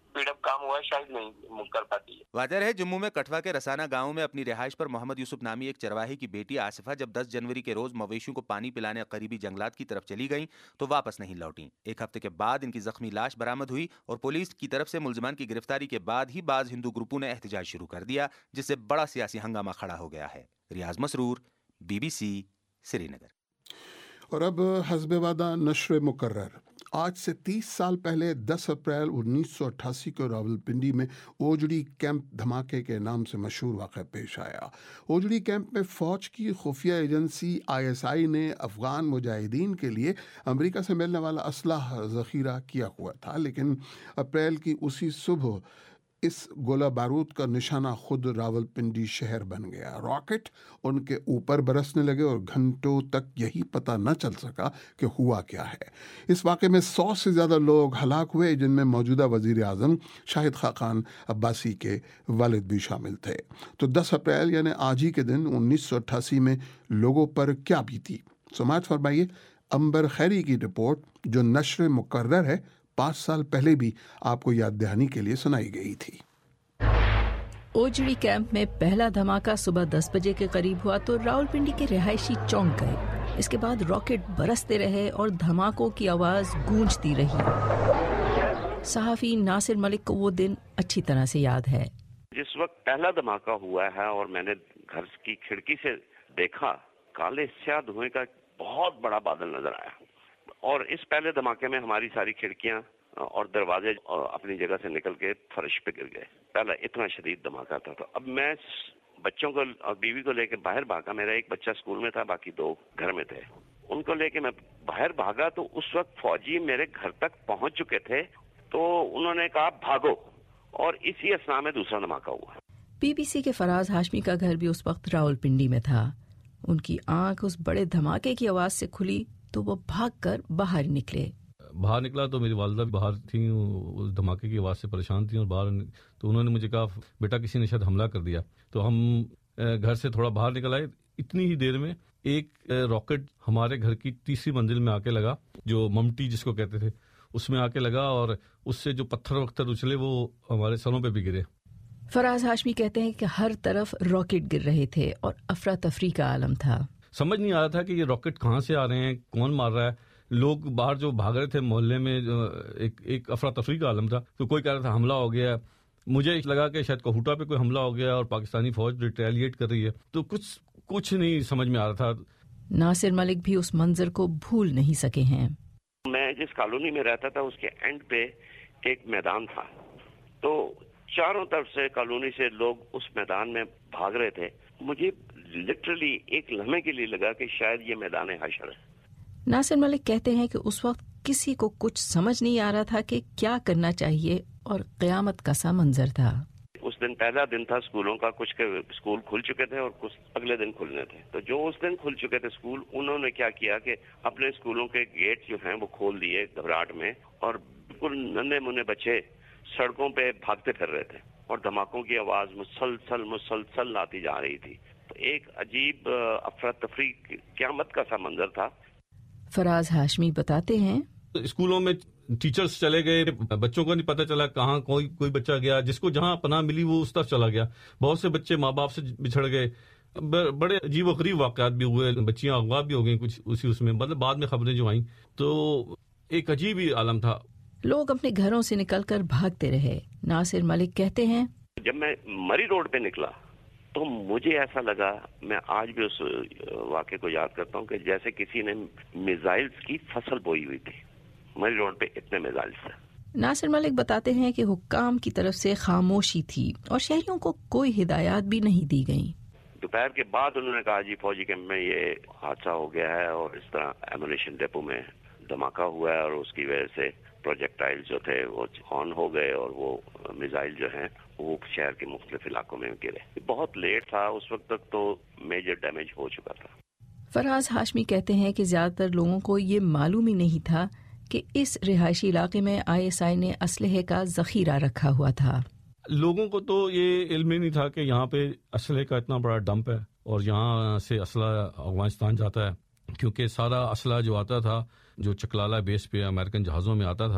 स्पीड अप काम हुआ है शायद नहीं कर पाती है। वाज़ह है जम्मू में कठवा के रसाना गांव में अपनी रिहाइश पर मोहम्मद यूसुफ नामी एक चरवाहे की बेटी आसिफा जब 10 जनवरी के रोज मवेशियों को पानी पिलाने करीबी जंगलात की तरफ चली गईं तो वापस नहीं लौटी। एक हफ्ते के बाद इनकी जख्मी लाश बरामद हुई और पुलिस की तरफ से मुलजमान की गिरफ्तारी के बाद ही बाज हिंदू ग्रुपों ने एहतजाज शुरू कर दिया, जिससे बड़ा सियासी हंगामा खड़ा हो गया है। रियाज मसरूर, BBC, श्रीनगर। और अब हस्बे वादा नश्र मुकर्रर। आज से 30 साल पहले 10 अप्रैल 1988 को रावलपिंडी में ओजड़ी कैंप धमाके के नाम से मशहूर वाक़या पेश आया। ओजड़ी कैंप में फ़ौज की खुफिया एजेंसी ISI ने अफ़गान मुजाहिदीन के लिए अमेरिका से मिलने वाला असलाह ज़ख़ीरा किया हुआ था, लेकिन अप्रैल की उसी सुबह इस गोला बारूद का निशाना खुद रावलपिंडी शहर बन गया। रॉकेट उनके ऊपर बरसने लगे और घंटों तक यही पता न चल सका कि हुआ क्या है। इस वाक़े में 100 से ज़्यादा लोग हलाक हुए, जिनमें मौजूदा वज़ीर आज़म शाहिद खाकान अब्बासी के वालिद भी शामिल थे। तो 10 अप्रैल यानी आज ही के दिन 1988 में लोगों पर क्या बीती, समाअत फरमाइए अंबर खैरी की रिपोर्ट, जो नश्र मुकर्रर है 5 साल पहले भी आपको याद दहानी के लिए सुनाई गई थी। ओजड़ी कैंप में पहला धमाका सुबह 10 बजे के करीब हुआ तो रावलपिंडी के रिहायशी चौंक गए। इसके बाद रॉकेट बरसते रहे और धमाकों की आवाज गूंजती रही। सहाफी नासिर मलिक को वो दिन अच्छी तरह से याद है। जिस वक्त पहला धमाका हुआ है और मैंने घर की खिड़की से देखा, काले स्याह धुएं का बहुत बड़ा बादल नजर आया और इस पहले धमाके में हमारी सारी खिड़कियां और दरवाजे अपनी जगह से निकल के फर्श पे गिर गए। पहला इतना शदीद धमाका था। तो अब मैं बच्चों को और बीवी को लेके बाहर भागा। मेरा एक बच्चा स्कूल में था, बाकी 2 घर में थे। उनको लेके मैं बाहर भागा तो उस वक्त फौजी मेरे घर तक पहुंच चुके थे। तो उन्होंने कहा भागो, और इसी असना में दूसरा धमाका हुआ। BBC के फराज हाशमी का घर भी उस वक्त रावलपिंडी में था। उनकी आंख उस बड़े धमाके की आवाज से खुली तो वो भागकर बाहर निकले। बाहर निकला तो मेरी वालिदा भी बाहर थी, उस धमाके की आवाज़ से परेशान थी और बाहर तो उन्होंने मुझे कहा बेटा किसी ने शायद हमला कर दिया। तो हम घर से थोड़ा बाहर निकल आए। इतनी ही देर में एक रॉकेट हमारे घर की 3री मंजिल में आके लगा, जो ममटी जिसको कहते थे, उसमें आके लगा और उससे जो पत्थर वत्थर उछले वो हमारे सरों पे भी गिरे। फराज हाशमी कहते हैं कि हर तरफ रॉकेट गिर रहे थे और अफरा तफरी का आलम था। समझ नहीं आ रहा था कि ये रॉकेट कहाँ से आ रहे हैं, कौन मार रहा है। लोग बाहर जो भाग रहे थे मोहल्ले में, एक अफरा तफरी का आलम था। तो कोई कह रहा था हमला हो गया। मुझे लगा कि शायद कहूटा पे कोई हमला हो गया और पाकिस्तानी फौज रिटेलिएट कर रही है। तो कुछ नहीं समझ में आ रहा था। नासिर मलिक भी उस मंजर को भूल नहीं सके हैं। मैं जिस कॉलोनी में रहता था उसके एंड पे एक मैदान था, तो चारों तरफ से कॉलोनी से लोग उस मैदान में भाग रहे थे। मुझे लिटरली एक लम्हे के लिए लगा कि शायद ये मैदान हशर है। नासिर मलिक कहते हैं कि उस वक्त किसी को कुछ समझ नहीं आ रहा था कि क्या करना चाहिए और क़यामत का सा मंजर था। उस दिन पहला दिन था स्कूलों का, कुछ के स्कूल खुल चुके थे और कुछ अगले दिन खुलने थे। तो जो उस दिन खुल चुके थे स्कूल, उन्होंने क्या किया कि अपने स्कूलों के गेट जो हैं वो खोल दिए घबराहट में, और बिल्कुल नन्हे मुन्ने बच्चे सड़कों पे भागते फिर रहे थे और धमाकों की आवाज मुसलसल आती जा रही थी। तो एक अजीब अफरा तफरी क़यामत का सा मंजर था। फराज हाशमी बताते हैं स्कूलों में टीचर्स चले गए, बच्चों को नहीं पता चला कहाँ कोई बच्चा गया। जिसको जहाँ पनाह मिली वो उस तरफ चला गया। बहुत से बच्चे माँ बाप से बिछड़ गए। बड़े अजीब व गरीब वाक़यात भी हुए। बच्चियां अगवा भी हो गई कुछ उसमें, मतलब बाद में खबरें जो आई। तो एक अजीब ही आलम था। लोग अपने घरों से निकलकर भागते रहे। नासिर मलिक कहते हैं जब मैं मरी रोड पे निकला तो मुझे ऐसा लगा, मैं आज भी उस वाक़े को याद करता हूँ कि जैसे किसी ने मिसाइल्स की फसल बोई हुई थी। मरी रोड पे इतने मिसाइल्स थे। नासिर मलिक बताते हैं कि हुक्काम की तरफ से खामोशी थी और शहरियों को कोई हिदायत भी नहीं दी गई। दोपहर के बाद उन्होंने कहा जी फौजी कैंप में ये हादसा हो गया है और इस तरह एमुनेशन डेपो में धमाका हुआ है और उसकी वजह से प्रोजेक्टाइल जो थे वो ऑन हो गए और वो मिसाइल जो हैं वो शहर के मुख्तलिफ इलाकों में गिरे। बहुत लेट था, उस वक्त तक तो मेजर डैमेज हो चुका था। फराज हाशमी कहते हैं कि ज्यादातर लोगों को ये मालूम ही नहीं था कि इस रिहायशी इलाके में ISI ने असलहे का जखीरा रखा हुआ था। लोगों को तो ये इल्म ही नहीं था कि यहाँ पे असलहे का इतना बड़ा डंप है और यहाँ से असला अफगानिस्तान जाता है, क्योंकि सारा असला जो आता था, जो चकलाला बेस पे अमेरिकन जहाज़ों में आता था,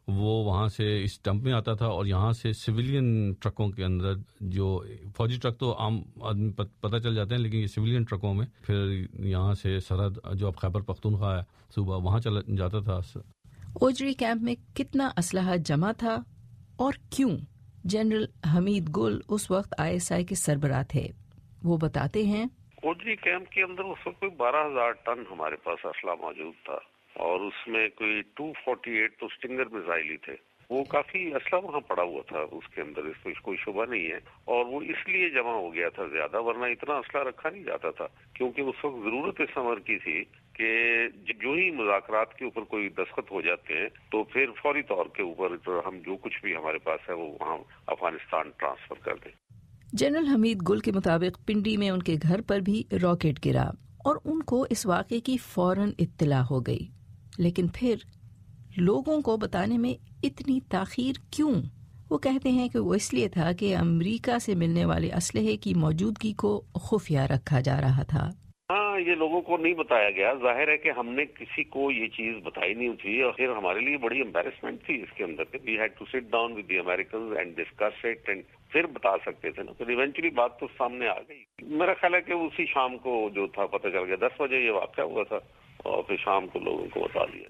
وہ وہاں سے اس ڈمپ میں آتا تھا اور یہاں سے سویلین ٹرکوں کے اندر، جو فوجی ٹرک تو عام آدمی پتہ چل جاتے ہیں، لیکن یہ سویلین ٹرکوں میں پھر یہاں سے سرحد جو اب خیبر پختونخوا ہے صوبہ، وہاں چلا جاتا تھا۔ اوجری کیمپ میں کتنا اسلحہ جمع تھا اور کیوں؟ جنرل حمید گل اس وقت ISI کے سربراہ تھے، وہ بتاتے ہیں اوجری کیمپ کے اندر اس وقت کوئی 12,000 ٹن ہمارے پاس اسلحہ موجود تھا، اور اس میں کوئی 248 تو اسٹنگر میزائل ہی تھے۔ وہ کافی اسلحہ وہاں پڑا ہوا تھا اس کے اندر، اس میں کوئی شبہ نہیں ہے، اور وہ اس لیے جمع ہو گیا تھا زیادہ، ورنہ اتنا اسلحہ رکھا نہیں جاتا تھا، کیونکہ اس وقت ضرورت اس امر کی تھی کہ جو ہی مذاکرات کے اوپر کوئی دستخط ہو جاتے ہیں تو پھر فوری طور کے اوپر ہم جو کچھ بھی ہمارے پاس ہے وہ وہاں افغانستان ٹرانسفر کر دیں۔ جنرل حمید گل کے مطابق پنڈی میں ان کے گھر پر بھی راکٹ گرا اور ان کو اس واقعے کی فوراً اطلاع ہو گئی، لیکن پھر لوگوں کو بتانے میں اتنی تاخیر کیوں؟ وہ کہتے ہیں کہ وہ اس لیے تھا کہ امریکہ سے ملنے والے اسلحے کی موجودگی کو خفیہ رکھا جا رہا تھا۔ ہاں، یہ لوگوں کو نہیں بتایا گیا، ظاہر ہے کہ ہم نے کسی کو یہ چیز بتائی نہیں تھی، اور پھر ہمارے لیے بڑی امبیرسمنٹ تھی اس کے اندر۔ We had to sit down with the Americans and discuss it, and پھر بتا سکتے تھے نا، پھر ایونچولی بات تو سامنے آ گئی۔ میرا خیال ہے کہ اسی شام کو جو تھا پتہ چل گیا، 10 بجے یہ واقعہ ہوا تھا، اور پھر شام کو لوگوں کو بتا دیا۔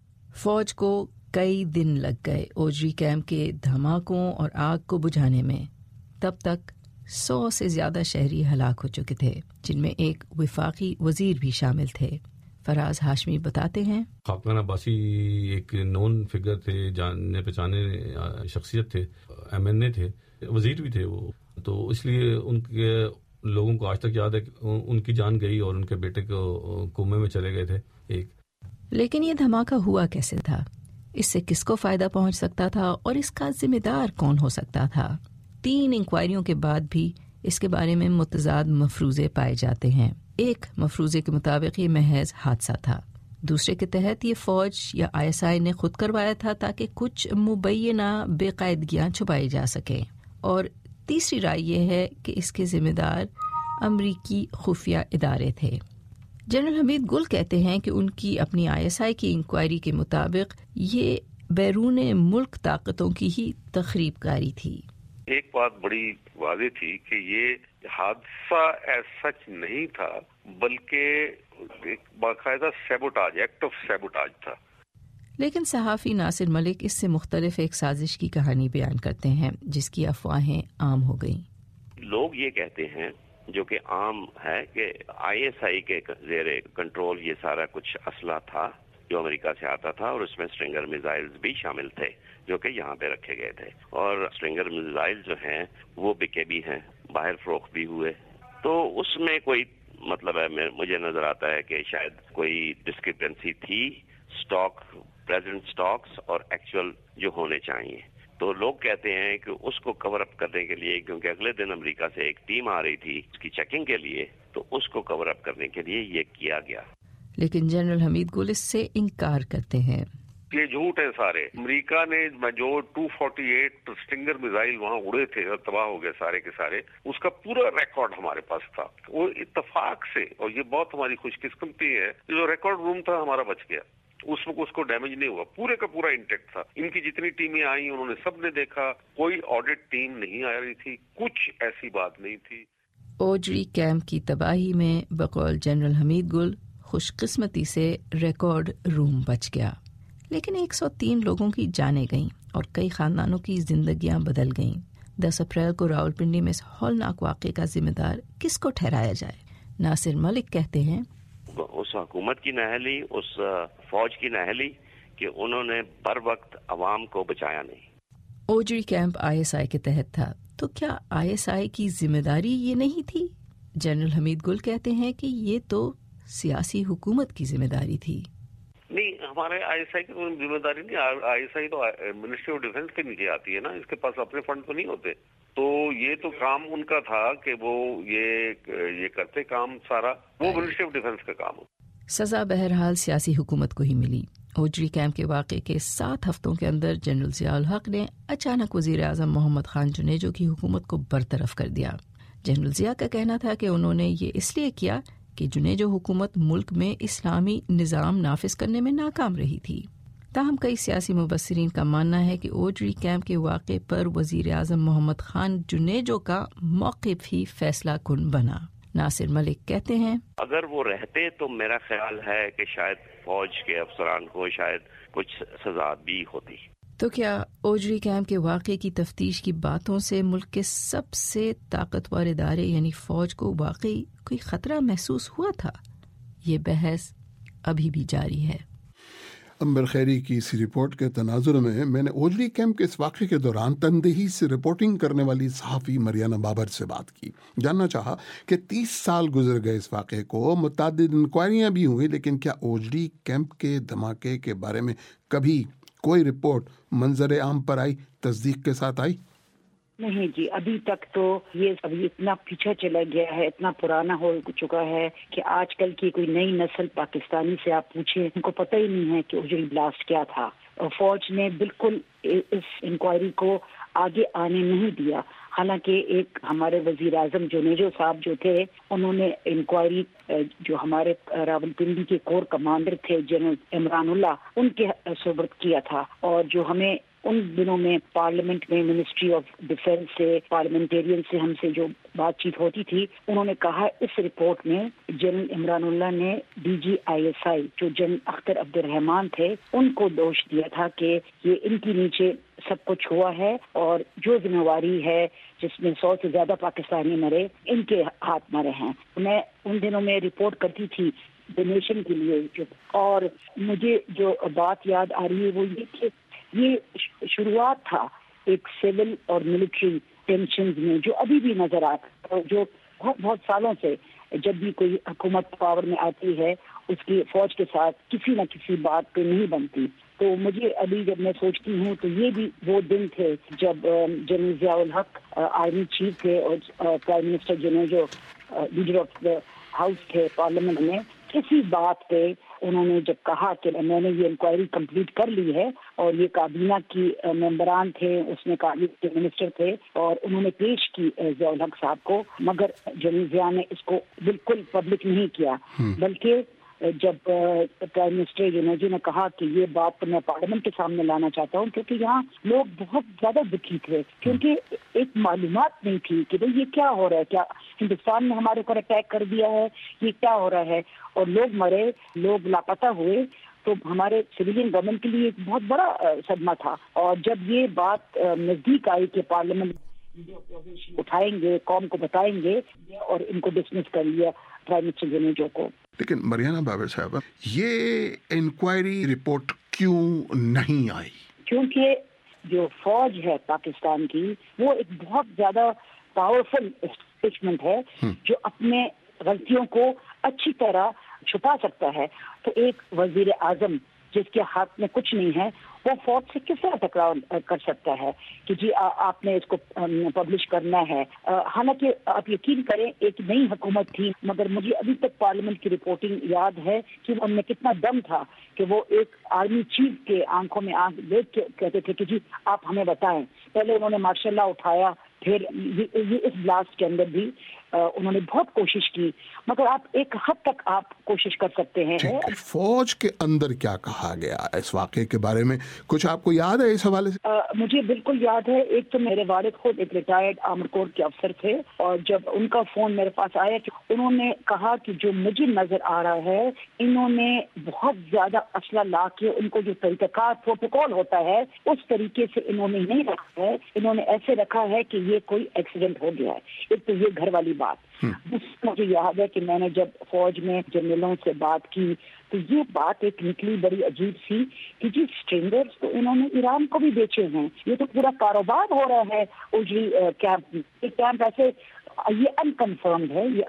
فوج کو کئی دن لگ گئے اوجری کیمپ کے دھماکوں اور آگ کو بجھانے میں۔ تب تک 100 سے زیادہ شہری ہلاک ہو چکے تھے، جن میں ایک وفاقی وزیر بھی شامل تھے۔ فراز ہاشمی بتاتے ہیں خاقان عباسی ایک نون فگر تھے، جانے پہچانے شخصیت تھے، MNA تھے، وزیر بھی تھے وہ، تو اس لیے ان کے لوگوں کو آج تک یاد ہے کہ ان کی جان گئی اور ان کے بیٹے کو کومے میں چلے گئے تھے ایک۔ لیکن یہ دھماکہ ہوا کیسے تھا؟ اس سے کس کو فائدہ پہنچ سکتا تھا اور اس کا ذمہ دار کون ہو سکتا تھا؟ 3 انکوائریوں کے بعد بھی اس کے بارے میں متضاد مفروضے پائے جاتے ہیں۔ ایک مفروضے کے مطابق یہ محض حادثہ تھا، دوسرے کے تحت یہ فوج یا ISI نے خود کروایا تھا تاکہ کچھ مبینہ بے قاعدگیاں چھپائی جا سکیں، اور تیسری رائے یہ ہے کہ اس کے ذمہ دار امریکی خفیہ ادارے تھے۔ جنرل حمید گل کہتے ہیں کہ ان کی اپنی ISI کی انکوائری کے مطابق یہ بیرون ملک طاقتوں کی ہی تخریب کاری تھی۔ ایک بات بڑی واضح تھی کہ یہ حادثہ ایز سچ نہیں تھا، بلکہ ایک باقاعدہ سیبوٹاج، ایکٹ آف سیبوٹاج تھا۔ لیکن صحافی ناصر ملک اس سے مختلف ایک سازش کی کہانی بیان کرتے ہیں جس کی افواہیں عام ہو گئیں۔ لوگ یہ کہتے ہیں، جو کہ عام ہے، کہ ISI کے زیر کنٹرول یہ سارا کچھ اسلحہ تھا جو امریکہ سے آتا تھا، اور اس میں اسٹرنگر میزائلز بھی شامل تھے جو کہ یہاں پہ رکھے گئے تھے، اور اسٹرنگر میزائل جو ہیں وہ بکے بھی ہیں، باہر فروخت بھی ہوئے۔ تو اس میں کوئی مطلب ہے، مجھے نظر آتا ہے کہ شاید کوئی ڈسکرپنسی تھی سٹاک، پریزنٹ سٹاکس اور ایکچوئل جو ہونے چاہیے۔ تو لوگ کہتے ہیں کہ اس کو کور اپ کرنے کے لیے، کیونکہ اگلے دن امریکہ سے ایک ٹیم آ رہی تھی اس کی چیکنگ کے لیے، تو اس کو کور اپ کرنے کے لیے یہ کیا گیا۔ لیکن جنرل حمید گل اس سے انکار کرتے ہیں۔ یہ جھوٹ ہے سارے۔ امریکہ نے جو 248 اسٹنگر میزائل وہاں اڑے تھے اور تباہ ہو گئے سارے کے سارے، اس کا پورا ریکارڈ ہمارے پاس تھا۔ وہ اتفاق سے، اور یہ بہت ہماری خوش قسمتی ہے، جو ریکارڈ روم تھا ہمارا بچ گیا، اس وقت اس کو ڈیمیج نہیں ہوا، پورے کا پورا انٹیکٹ تھا۔ ان کی جتنی ٹیمیں آئیں انہوں نے سب نے دیکھا، کوئی آڈٹ ٹیم نہیں آ رہی تھی، کچھ ایسی بات نہیں تھی۔ اوجری کیمپ کی تباہی میں بقول جنرل حمید گل خوش قسمتی سے ریکارڈ روم بچ گیا، لیکن 103 لوگوں کی جانیں گئیں اور کئی خاندانوں کی زندگیاں بدل گئیں۔ 10 اپریل کو راولپنڈی میں اس ہولناک واقعے کا ذمہ دار کس کو ٹھہرایا جائے؟ ناصر ملک کہتے ہیں اس حکومت کی نااہلی، اس فوج کی نااہلی کہ انہوں نے بر وقت عوام کو بچایا نہیں۔ اوجری کیمپ ISI کے تحت تھا، تو کیا ISI کی ذمہ داری یہ نہیں تھی؟ جنرل حمید گل کہتے ہیں کہ یہ تو سیاسی حکومت کی ذمہ داری تھی۔ نہیں، ہمارے ISI کی ذمہ داری نہیں، ISI تو منسٹری آف ڈیفینس کے نیچے آتی ہے نا، اس کے پاس اپنے فنڈ تو نہیں ہوتے۔ تو یہ تو کام ان کا تھا کہ وہ یہ کرتے کام سارا، وہ منسٹری آف ڈیفینس کا کام ہو۔ سزا بہرحال سیاسی حکومت کو ہی ملی۔ اوجری کیمپ کے واقعے کے 7 ہفتوں کے اندر جنرل ضیاء الحق نے اچانک وزیر اعظم محمد خان جنیجو کی حکومت کو برطرف کر دیا۔ جنرل ضیاء کا کہنا تھا کہ انہوں نے یہ اس لیے کیا کہ جنیجو حکومت ملک میں اسلامی نظام نافذ کرنے میں ناکام رہی تھی۔ ताहम कई सियासी मुबस्सिरीन का मानना है कि ओजरी कैंप के वाक़े पर वज़ीर आज़म मोहम्मद खान जुनेजो का मौक़िफ़ ही फैसला कुन बना। नासिर मलिक कहते हैं, अगर वो रहते तो मेरा ख्याल है कि शायद फौज के अफसरान को शायद कुछ सजा भी होती। तो क्या ओजरी कैंप के वाक़े की तफ्तीश की बातों से मुल्क के सबसे ताकतवर इदारे यानी फौज को वाकई कोई खतरा महसूस हुआ था? ये बहस अभी भी जारी है। अंबर खैरी की इसी रिपोर्ट के तनाजुर में मैंने ओजरी कैंप के इस वाक़े के दौरान तनदेही से रिपोर्टिंग करने वाली सहाफ़ी मरियाना बाबर से बात की। जानना चाहा कि 30 साल गुजर गए इस वाक़े को, मुतअद्दिद इंक्वायरियाँ भी हुई, लेकिन क्या ओजरी कैंप के धमाके के बारे में कभी कोई रिपोर्ट मंजर आम पर आई, तस्दीक के साथ आई? नहीं जी, अभी तक तो ये अभी इतना पीछे चला गया है, इतना पुराना हो चुका है कि आजकल की कोई नई नस्ल पाकिस्तानी से आप पूछे, उनको पता ही नहीं है कि उजरी ब्लास्ट क्या था। और फौज ने बिल्कुल इस इंक्वायरी को आगे आने नहीं दिया। हालांकि एक हमारे वजीर आजम जुनेजो साहब जो थे, उन्होंने इंक्वायरी जो हमारे रावलपिंडी के कोर कमांडर थे जनरल इमरानुल्लाह, उनके सुपुर्द किया था। और जो हमें उन दिनों में पार्लियामेंट में मिनिस्ट्री ऑफ डिफेंस से, पार्लियामेंटेरियन से हमसे जो बातचीत होती थी, उन्होंने कहा इस रिपोर्ट में जनरल इमरानुल्लाह ने DGISI जो जनरल अख्तर अब्दुर्रहमान थे, उनको दोष दिया था कि ये इनके नीचे सब कुछ हुआ है और जो जिम्मेवारी है जिसमें 100 से ज्यादा पाकिस्तानी मरे, इनके हाथ मरे हैं। मैं उन दिनों में रिपोर्ट करती थी डोनेशन के लिए, और मुझे जो बात याद आ रही है वो ये कि ये शुरुआत था एक सिविल और मिलिट्री टेंशन्स में जो अभी भी नजर आता है, जो बहुत सालों से जब भी कोई हुकूमत पावर में आती है उसकी फौज के साथ किसी न किसी बात पे नहीं बनती। तो मुझे अभी जब मैं सोचती हूँ तो ये भी वो दिन थे जब जनरल ज़ियाउल हक आर्मी चीफ थे और prime minister Junejo leader of the house थे पार्लियामेंट में, किसी बात पे उन्होंने जब कहा कि मैंने ये इंक्वायरी कंप्लीट कर ली है, और ये काबीना की मेंबरान थे, उसमें काबीना के मिनिस्टर थे, और उन्होंने पेश की ज़ियाउल हक साहब को, मगर जनरल ज़िया ने इसको बिल्कुल पब्लिक नहीं किया। बल्कि जब प्राइम मिनिस्टर जुनेजो ने कहा कि ये बात तो मैं पार्लियामेंट के सामने लाना चाहता हूँ, क्योंकि यहाँ लोग बहुत ज्यादा दुखी थे, क्योंकि एक मालूमात नहीं थी कि भाई ये क्या हो रहा है, क्या हिंदुस्तान ने हमारे ऊपर अटैक कर दिया है, ये क्या हो रहा है, और लोग मरे, लोग लापता हुए। तो हमारे सिविलियन गवर्नमेंट के लिए एक बहुत बड़ा सदमा था। और जब ये बात नजदीक आई कि पार्लियामेंट उठाएंगे, कौम को बताएंगे, और इनको डिसमिस कर लिया प्राइम मिनिस्टर जुनेजो को। लेकिन मरियाना बाबर साहब, ये इंक्वायरी रिपोर्ट क्यों नहीं आई? क्योंकि जो फौज है पाकिस्तान की, वो एक बहुत ज्यादा पावरफुल एस्टेब्लिशमेंट है जो अपने गलतियों को अच्छी तरह छुपा सकता है। तो एक वजीर आजम जिसके हाथ में कुछ नहीं है, वो फौज से किस तरह टकराव कर सकता है कि जी आपने इसको पब्लिश करना है। हालांकि आप यकीन करें एक नई हुकूमत थी, मगर मुझे अभी तक पार्लियामेंट की रिपोर्टिंग याद है कि उनमें कितना दम था कि वो एक आर्मी चीफ के आंखों में आंख देख के कहते थे कि जी आप हमें बताएं। पहले उन्होंने मार्शल लॉ उठाया, फिर ये इस ब्लास्ट के अंदर भी उन्होंने बहुत कोशिश की, मगर आप एक हद तक आप कोशिश कर सकते हैं। फौज के अंदर क्या कहा गया इस वाक़े के बारे में, कुछ आपको याद है इस हवाले से? मुझे बिल्कुल याद है। एक तो मेरे वालिद खुद एक रिटायर्ड आर्मर कोर के अफसर थे, और जब उनका फोन मेरे पास आया कि उन्होंने कहा कि जो मुझे नजर आ रहा है, इन्होंने बहुत ज्यादा असला ला के उनको जो तरीकाकार प्रोटोकॉल होता है उस तरीके से इन्होंने नहीं रखा है, इन्होंने ऐसे रखा है कि ये कोई एक्सीडेंट हो गया है। एक तो ये घर वाली बात। मुझे याद है कि मैंने जब फौज में जनरलों से बात की तो ये बात एक निकली बड़ी अजीब सी कि जी स्ट्रिंगर्स तो इन्होंने ईरान को भी बेचे हैं, ये तो पूरा कारोबार हो रहा है उजरी कैंप। ये कैंप ऐसे ये अनकन्फर्म्ड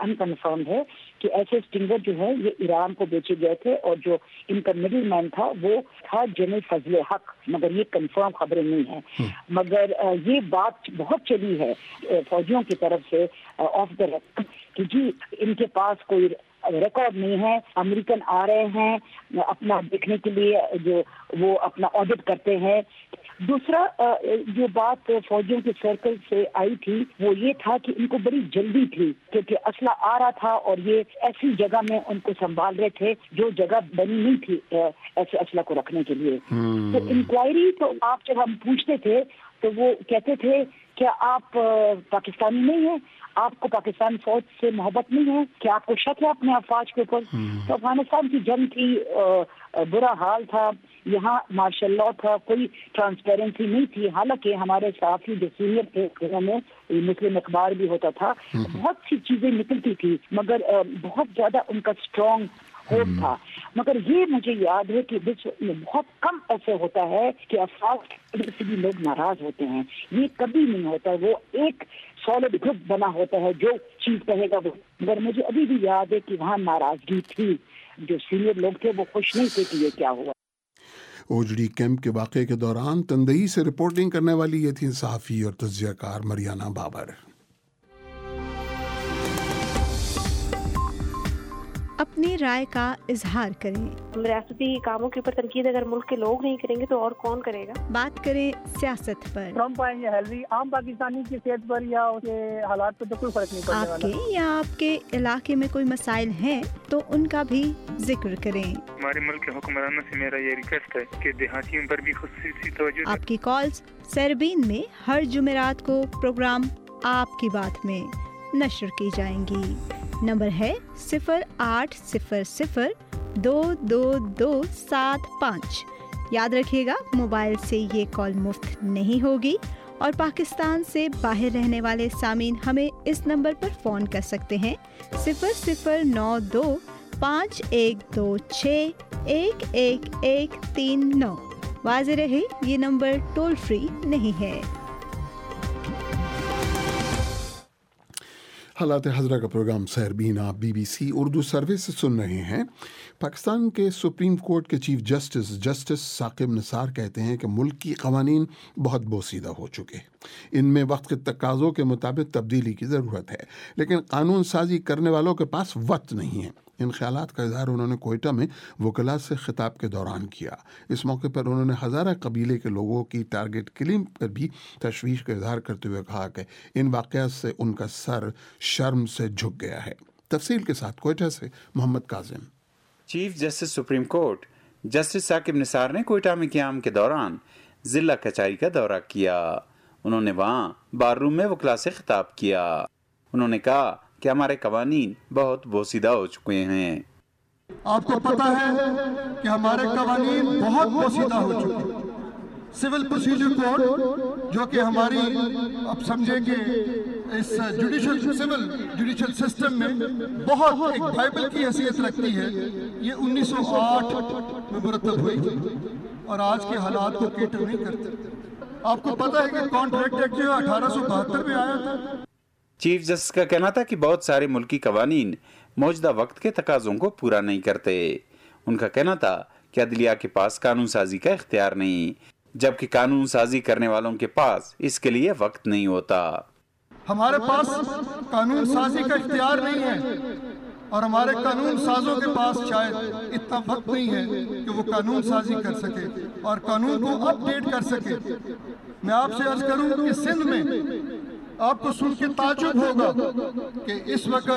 है कि ऐसे स्टिंगर जो है ये ईरान को बेचे गए थे, और जो इनका मिडिल मैन था वो था जनरल फजले हक, मगर ये कंफर्म खबरें नहीं है। मगर ये बात बहुत चली है फौजियों की तरफ से ऑफ द रेकॉर्ड कि जी इनके पास कोई रिकॉर्ड नहीं है। अमेरिकन आ रहे हैं अपना देखने के लिए, जो वो अपना ऑडिट करते हैं। दूसरा जो बात फौजियों के सर्कल से आई थी वो ये था कि इनको बड़ी जल्दी थी क्योंकि असला आ रहा था और ये ऐसी जगह में उनको संभाल रहे थे जो जगह बनी नहीं थी ऐसे असला को रखने के लिए। तो इंक्वायरी तो आप जब हम पूछते थे तो वो कहते थे क्या आप पाकिस्तानी नहीं है, आपको पाकिस्तान फौज से मोहब्बत नहीं है, क्या आपको शक है अपने अफवाज के ऊपर? तो अफगानिस्तान की जंग थी, बुरा हाल था, यहाँ मार्शल लॉ था, कोई ट्रांसपेरेंसी नहीं थी। हालांकि हमारे सहाफी जो सीनियर थे उन्होंने मुस्लिम अखबार भी होता था, बहुत सी चीजें निकलती थी मगर बहुत ज्यादा उनका स्ट्रॉन्ग होप था। मगर ये मुझे याद है कि विश्व में बहुत कम ऐसे होता है कि अफवाज से भी लोग नाराज होते हैं, ये कभी नहीं होता। वो एक सॉलिड ग्रुप बना होता है, जो चीज कहेगा वो। मगर मुझे अभी भी याद है कि वहाँ नाराजगी थी, जो सीनियर लोग थे वो खुश नहीं थे कि ये क्या हुआ। ओजड़ी कैंप के वाक़े के दौरान तंदही से रिपोर्टिंग करने वाली ये थी सहाफ़ी और तज्ज़ियाकार मरियाना बाबर। अपनी राय का इजहार करें। रियासती कामों के ऊपर तनकीद अगर मुल्क के लोग नहीं करेंगे तो और कौन करेगा? बात करें सियासत पर। ट्रम्प आए या हेलरी, आम पाकिस्तानी की सेहत पर या उसके हालात पर तो कोई फर्क नहीं पड़ने वाला। आपके या आपके इलाके में कोई मसाइल हैं तो उनका भी जिक्र करें। हमारे मुल्क के हुक्मरानों से मेरा ये रिक्वेस्ट है कि देहातियों पर भी खुसूसी तवज्जो। आपकी कॉल्स सरबीन में हर जुमेरात को प्रोग्राम आपकी बात में नशर की जाएंगी। नंबर है 0800-222-75। याद रखिएगा मोबाइल से ये कॉल मुफ्त नहीं होगी और पाकिस्तान से बाहर रहने वाले सामीन हमें इस नंबर पर फ़ोन कर सकते हैं 0092-5126-11139। वाज़े रहे ये नंबर टोल फ्री नहीं है। हालात हज़रा का प्रोग्राम सहरबीन आप BBC उर्दू सर्विस से सुन रहे हैं। पाकिस्तान के सुप्रीम कोर्ट के चीफ जस्टिस साकिब निसार कहते हैं कि मुल्क की क़वानीन बहुत बोसीदा हो चुके, इनमें वक्त के तकाज़ों के मुताबिक तब्दीली की ज़रूरत है, लेकिन कानून साजी करने वालों के पास वक्त नहीं है। इन ख्यालात का इज़हार उन्होंने कोयटा में वकला से खिताब के दौरान किया। इस मौके पर उन्होंने हज़ारा कबीले के लोगों की टारगेट किलिंग पर भी तशवीश का इज़हार करते हुए कहा कि इन वाक़यात से उनका सर शर्म से झुक गया है। तफसील के साथ कोयटा से Mohammad Kazim. Chief justice supreme court justice Saqib Nisar ने कोयटा में क़याम के दौरान ज़िला कचहरी का दौरा किया। उन्होंने वहाँ बार रूम में वकला से खिताब किया। उन्होंने कहा कि हमारे कवानीन बहुत बोसीदा हो चुके हैं। आपको पता है कि हमारे कवानीन बहुत बोसीदा हो चुके हैं। सिविल प्रोसीजर कोड जो कि हमारी अब समझेंगे इस जुडिशल सिस्टम में बहुत एक बाइबल की हैसियत रखती है, ये 1908 में मुरतब हुई और आज के हालात को केटर नहीं करते। आपको पता है कि कॉन्ट्रैक्ट एक्ट जो 1872 में आया था। चीफ जस्टिस का कहना था कि बहुत सारे मुल्की कवानीन मौजूदा वक्त के तकाज़ों को पूरा नहीं करते। उनका कहना था कि अदलिया के पास कानून साजी का इख्तियार नहीं, जबकि कानून साजी करने वालों के पास इसके लिए वक्त नहीं होता। हमारे पास कानून साजी का इख्तियार नहीं है और हमारे कानून साजों के पास शायद इतना वक्त नहीं है कि वो कानून साजी कर सके और कानून को अपडेट कर सके। मैं आपसे अर्ज करूं कि सिंध में आपको सुन के ताजुब होगा कि इस वक्त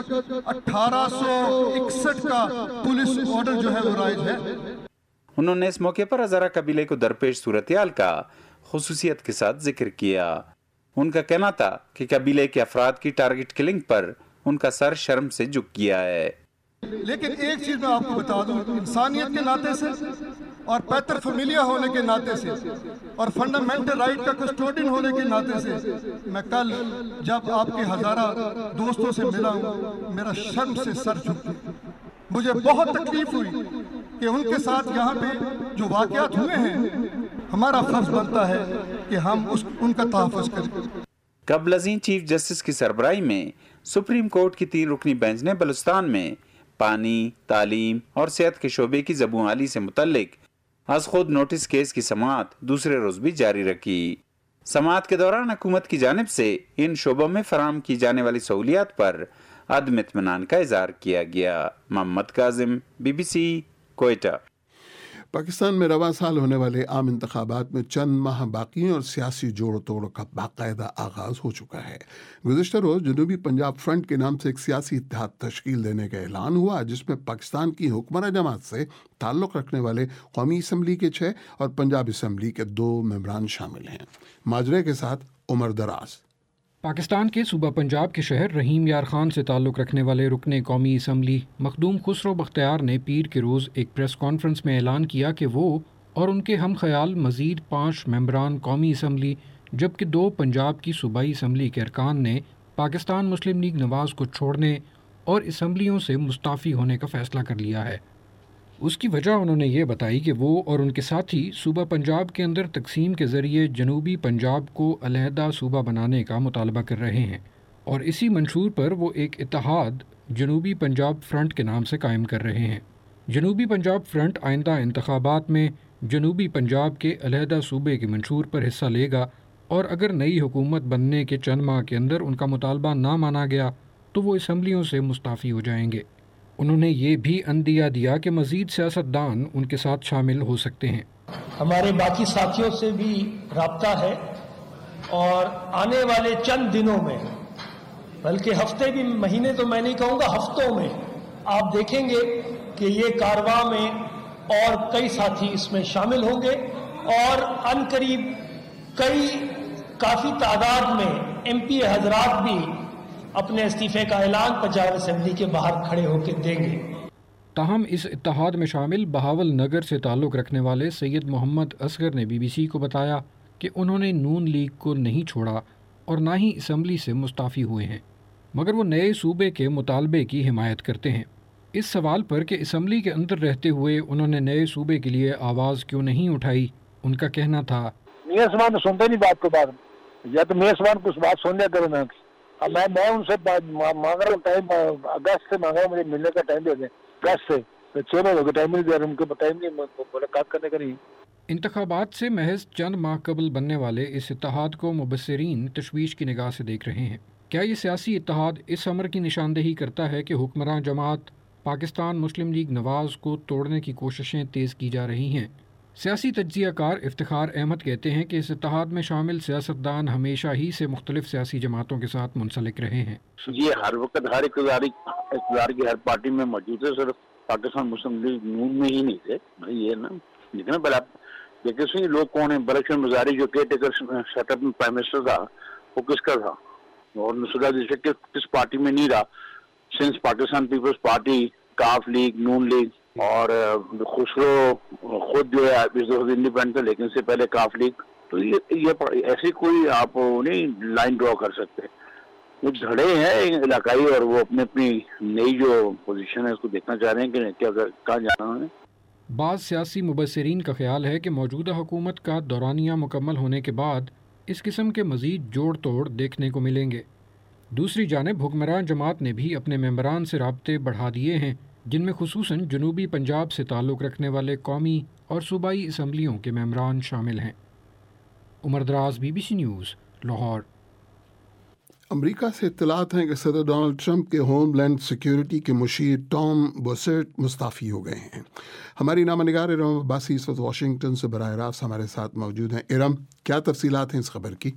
1861 का पुलिस ऑर्डर जो है वो राइज है। उन्होंने इस मौके पर हज़ारा कबीले को दरपेश सूरत-ए-हाल का खुसूसियत के साथ जिक्र किया। उनका कहना था कि कबीले के अफराद की टारगेट किलिंग पर उनका सर शर्म से झुक गया है। लेकिन एक चीज मैं आपको बता दूं, इंसानियत के नाते से और पैतर फैमिलिया होने के नाते से और फंडामेंटल राइट का कस्टोडियन होने के नाते से मैं कल जब आपके हज़ारा दोस्तों से मिला हूँ, मेरा शर्म से सर झुक गया। मुझे बहुत तकलीफ हुई कि उनके साथ यहाँ पे जो वाक़यात हुए हैं, हमारा फर्ज बनता है कि हम उनका तहफ़्फ़ुज़ करें। कबल अज़ीं चीफ जस्टिस की सरबराही में सुप्रीम कोर्ट की 3 रुकनी बेंच ने बलूचिस्तान में पानी, तालीम और सेहत के शोबे की ज़बूहाली से मुतल्लिक आज खुद नोटिस केस की समाअत दूसरे रोज भी जारी रखी। समाअत के दौरान हुकूमत की जानिब से इन शोबों में फराहम की जाने वाली सहूलियात पर अदम इत्मीनान का इजहार किया गया। मोहम्मद काजिम, BBC, कोयटा। पाकिस्तान में रवा साल होने वाले आम इंतखाबात में चंद माह बाकी हैं और सियासी जोड़ तोड़ का बाकायदा आगाज हो चुका है। गुज़िश्ता रोज़ जनूबी पंजाब फ्रंट के नाम से एक सियासी इत्तेहाद तश्कील देने का ऐलान हुआ, जिसमें पाकिस्तान की हुक्मरान जमात से ताल्लुक़ रखने वाले कौमी असम्बली के 6 और पंजाब असम्बली के 2 मेंबरान शामिल हैं। माजरे के साथ उमर दराज। पाकिस्तान के सूबा पंजाब के शहर रहीम यार खान से ताल्लुक़ रखने वाले रुकने कौमी असम्बली मखदूम खुसरो बख्तियार ने पीर के रोज़ एक प्रेस कॉन्फ्रेंस में ऐलान किया कि वो और उनके हम ख्याल मज़ीद 5 मेंबरान कौमी असम्बली जबकि 2 पंजाब की सूबाई असम्बली के अरकान ने पाकिस्तान मुस्लिम लीग नवाज़ को छोड़ने और असम्बलियों से मुस्ताफ़ी होने का फ़ैसला कर लिया है। उसकी वजह उन्होंने ये बताई कि वो और उनके साथी सूबा पंजाब के अंदर तकसीम के ज़रिए जनूबी पंजाब को अलहदा सूबा बनाने का मुतालबा कर रहे हैं और इसी मंशूर पर वो एक इत्तेहाद जनूबी पंजाब फ्रंट के नाम से कायम कर रहे हैं। जनूबी पंजाब फ्रंट आइंदा इंतखाबात में जनूबी पंजाब के अलहदा सूबे के मंशूर पर हिस्सा लेगा और अगर नई हुकूमत बनने के चंद माह के अंदर उनका मुतालबा ना माना गया तो वो असम्बलियों से मुस्ताफ़ी हो जाएंगे। उन्होंने ये भी अंदिया दिया कि मज़ीद सियासतदान उनके साथ शामिल हो सकते हैं। हमारे बाकी साथियों से भी राब्ता है और आने वाले चंद दिनों में, बल्कि हफ्ते भी, महीने तो मैं नहीं कहूँगा, हफ्तों में आप देखेंगे कि ये कारवां में और कई साथी इसमें शामिल होंगे और अनकरीब काफ़ी तादाद में MP हजरात भी अपने इस्तीफे का ऐलान पंजाब असेंबली के बाहर खड़े होकर देंगे। ताहम इस इत्तेहाद में शामिल बहावल नगर से ताल्लुक़ रखने वाले सैयद मोहम्मद असगर ने BBC को बताया कि उन्होंने नून लीग को नहीं छोड़ा और ना ही असम्बली से मुस्ताफ़ी हुए हैं, मगर वो नए सूबे के मुतालबे की हिमायत करते हैं। इस सवाल पर कि असम्बली के अंदर रहते हुए उन्होंने नए सूबे के लिए आवाज़ क्यों नहीं उठाई, उनका कहना था, मियां समान तो सुनते नहीं बात को, बात या तो मियां समान कुछ बात सुन लिया करो ना। अब मैं उनसे मांग रहा हूँ टाइम, अगस्त से मांग रहा हूँ, मुझे मिलने का टाइम दे दें। अगस्त से 6 महीने हो गए, टाइम नहीं दे रहे, उनको टाइम नहीं मुलाकात करने का नहीं। इंतखाबात से महज चंद माह कबल बनने वाले इस इत्तेहाद को मुबस्सिरीन तशवीश की निगाह से देख रहे हैं। क्या ये सियासी इत्तेहाद इस अमर की निशानदेही करता है कि हुक्मरान जमात पाकिस्तान मुस्लिम लीग नवाज़ को तोड़ने की कोशिशें तेज़ की जा रही हैं? सियासी तज्ज़ियाकार इफ्तिखार अहमद कहते हैं कि इस इत्तेहाद में शामिल सियासतदान हमेशा ही से मुख्तलिफ सियासी जमातों के साथ मुंसलिक रहे हैं। ये हर वक्त हर इक़्तिदार की हर पार्टी में मौजूद है, सिर्फ पाकिस्तान मुस्लिम लीग नून में ही नहीं थे भाई, ये ना देखना पहले आप देखिए लोग कौन है। बरकशन मजारी जो केयर टेकर सेटअप में प्राइम मिनिस्टर था, वो किसका था? और नसरुल्लाह किस पार्टी में नहीं रहा since Pakistan people's party, Qaf league, Noon league, और खुसरो खुद जो है इंडिपेंडेंट था, लेकिन इससे पहले काफ लीग। तो ये ऐसी कोई आप नहीं लाइन ड्रॉ कर सकते। वो झड़े हैं इलाकाई और वो अपनी नई जो पोजीशन है उसको देखना चाह रहे हैं कि क्या कहाँ जाना है। बाज़ सियासी मुबस्सिरीन का ख्याल है कि मौजूदा हुकूमत का दौरानिया मुकम्मल होने के बाद इस किस्म के मज़ीद जोड़ तोड़ देखने को मिलेंगे। दूसरी जानिब हुक्मरान जमात ने भी अपने मेंबरान से राब्ते बढ़ा दिए हैं, जिनमें खुसूसन जनूबी पंजाब से ताल्लुक़ रखने वाले कौमी और सूबाई असम्बलियों के मेंबरान शामिल हैं। उमर दराज, BBC न्यूज़, लाहौर। अमेरिका से इत्तलात हैं कि सदर डोनाल्ड ट्रंप के होमलैंड सिक्योरिटी के मुशीर टॉम बोसेट मुस्ताफ़ी हो गए हैं। हमारी नामनिगार इरम अब्बासी इस वक्त वाशिंगटन से बराह रास्त हमारे साथ मौजूद हैं। इरम, क्या तफसीलात हैं इस खबर की?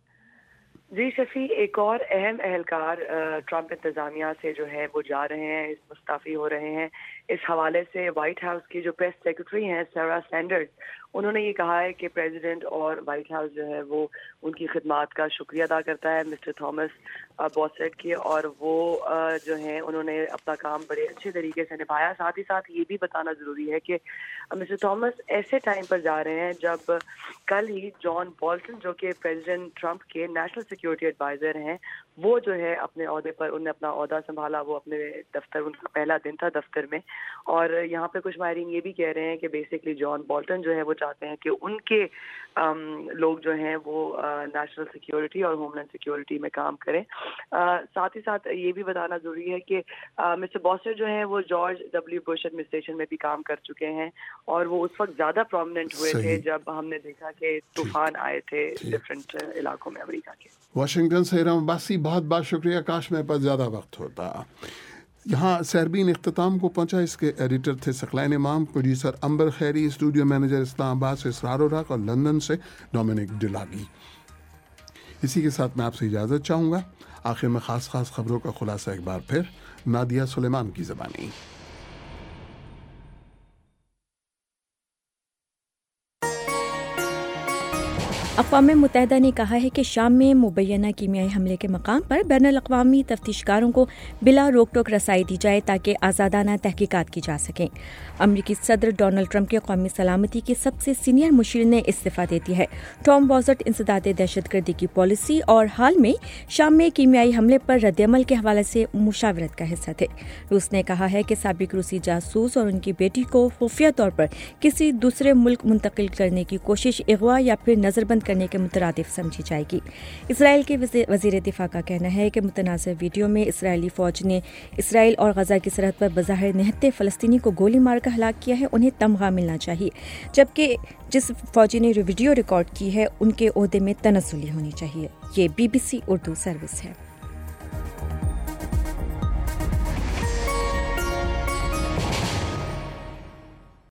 जी शफी, एक और अहम एहलकार ट्रंप इंतज़ामिया से जो है वो जा रहे हैं, मुस्ताफ़ी हो रहे हैं। इस हवाले से वाइट हाउस की जो प्रेस सेक्रेटरी हैं सारा सैंडर्स, उन्होंने ये कहा है कि प्रेसिडेंट और वाइट हाउस जो है वो उनकी खिदमात का शुक्रिया अदा करता है मिस्टर थॉमस बॉसेट की, और वो जो है उन्होंने अपना काम बड़े अच्छे तरीके से निभाया। साथ ही साथ ये भी बताना ज़रूरी है कि मिस्टर थॉमस ऐसे टाइम पर जा रहे हैं जब कल ही जॉन बोल्टन जो कि प्रेसिडेंट ट्रंप के नेशनल सिक्योरिटी एडवाइज़र हैं, वो जो है अपने ओहदे पर, उन्होंने अपना ओहदा संभाला, वो अपने दफ्तर, उनका पहला दिन था दफ्तर में। और यहाँ पे कुछ माहिरीन ये भी कह रहे हैं कि बेसिकली जॉन बोल्टन जो है वो चाहते हैं कि उनके लोग जो हैं वो नेशनल सिक्योरिटी और होमलैंड सिक्योरिटी में काम करें। साथ ही साथ ये भी बताना ज़रूरी है कि मिस्टर बॉसेट जो हैं वो जॉर्ज W बुश एडमिनिस्ट्रेशन में भी काम कर चुके हैं, और वो उस वक्त ज़्यादा प्रोमिनेंट हुए थे जब हमने देखा कि तूफान आए थे डिफरेंट इलाकों में अमेरिका के। वाशिंगटन से इरम अब्बासी, बहुत बहुत शुक्रिया, काश मेरे पास ज़्यादा वक्त होता। यहाँ सहरबीन इख्तिताम को पहुँचा। इसके एडिटर थे Saqlain Imam, producer Ambar Khairi, studio manager Islamabad से इसरार उल हक और लंदन से डोमिनिक डिलागी। इसी के साथ मैं आपसे इजाज़त चाहूँगा। आखिर में ख़ास खबरों का खुलासा एक बार फिर नादिया सुलेमान की ज़बानी। अक़वाम मुत्तहिदा ने कहा है कि शाम में मुबैना कीमियाई हमले के मकाम पर बैनुल-अक़वामी तफ्तीशकारों को बिला रोक टोक रसाई दी जाए ताकि आज़ादाना तहकीकात की जा सकें। अमरीकी सदर डोनाल्ड ट्रंप के कौमी सलामती के सबसे सीनियर मुशीर ने इस्तीफ़ा दे दिया है। टॉम बॉज़र्ट इंसदादे दहशतगर्दी की पॉलिसी और हाल में शाम में कीमियाई हमले पर रद्दअमल के हवाले से मुशावरत का हिस्सा थे। रूस ने कहा है कि साबिक रूसी जासूस और उनकी बेटी को खुफिया तौर पर किसी दूसरे मुल्क मुंतकिल करने की कोशिश अगवा या फिर नज़रबंद करने के मुतरादिफ समझी जाएगी। इसराइल के वज़ीर दिफा का कहना है कि मुतनाज़ वीडियो में इसराइली फौज ने इसराइल और गजा की सरहद पर बज़ाहिर निहत्ते फ़लस्तीनी को गोली मारकर हलाक किया है, उन्हें तमगा मिलना चाहिए, जबकि जिस फौजी ने वीडियो रिकॉर्ड की है उनके ओहदे में तनज़्ज़ुली होनी चाहिए। ये BBC उर्दू सर्विस है।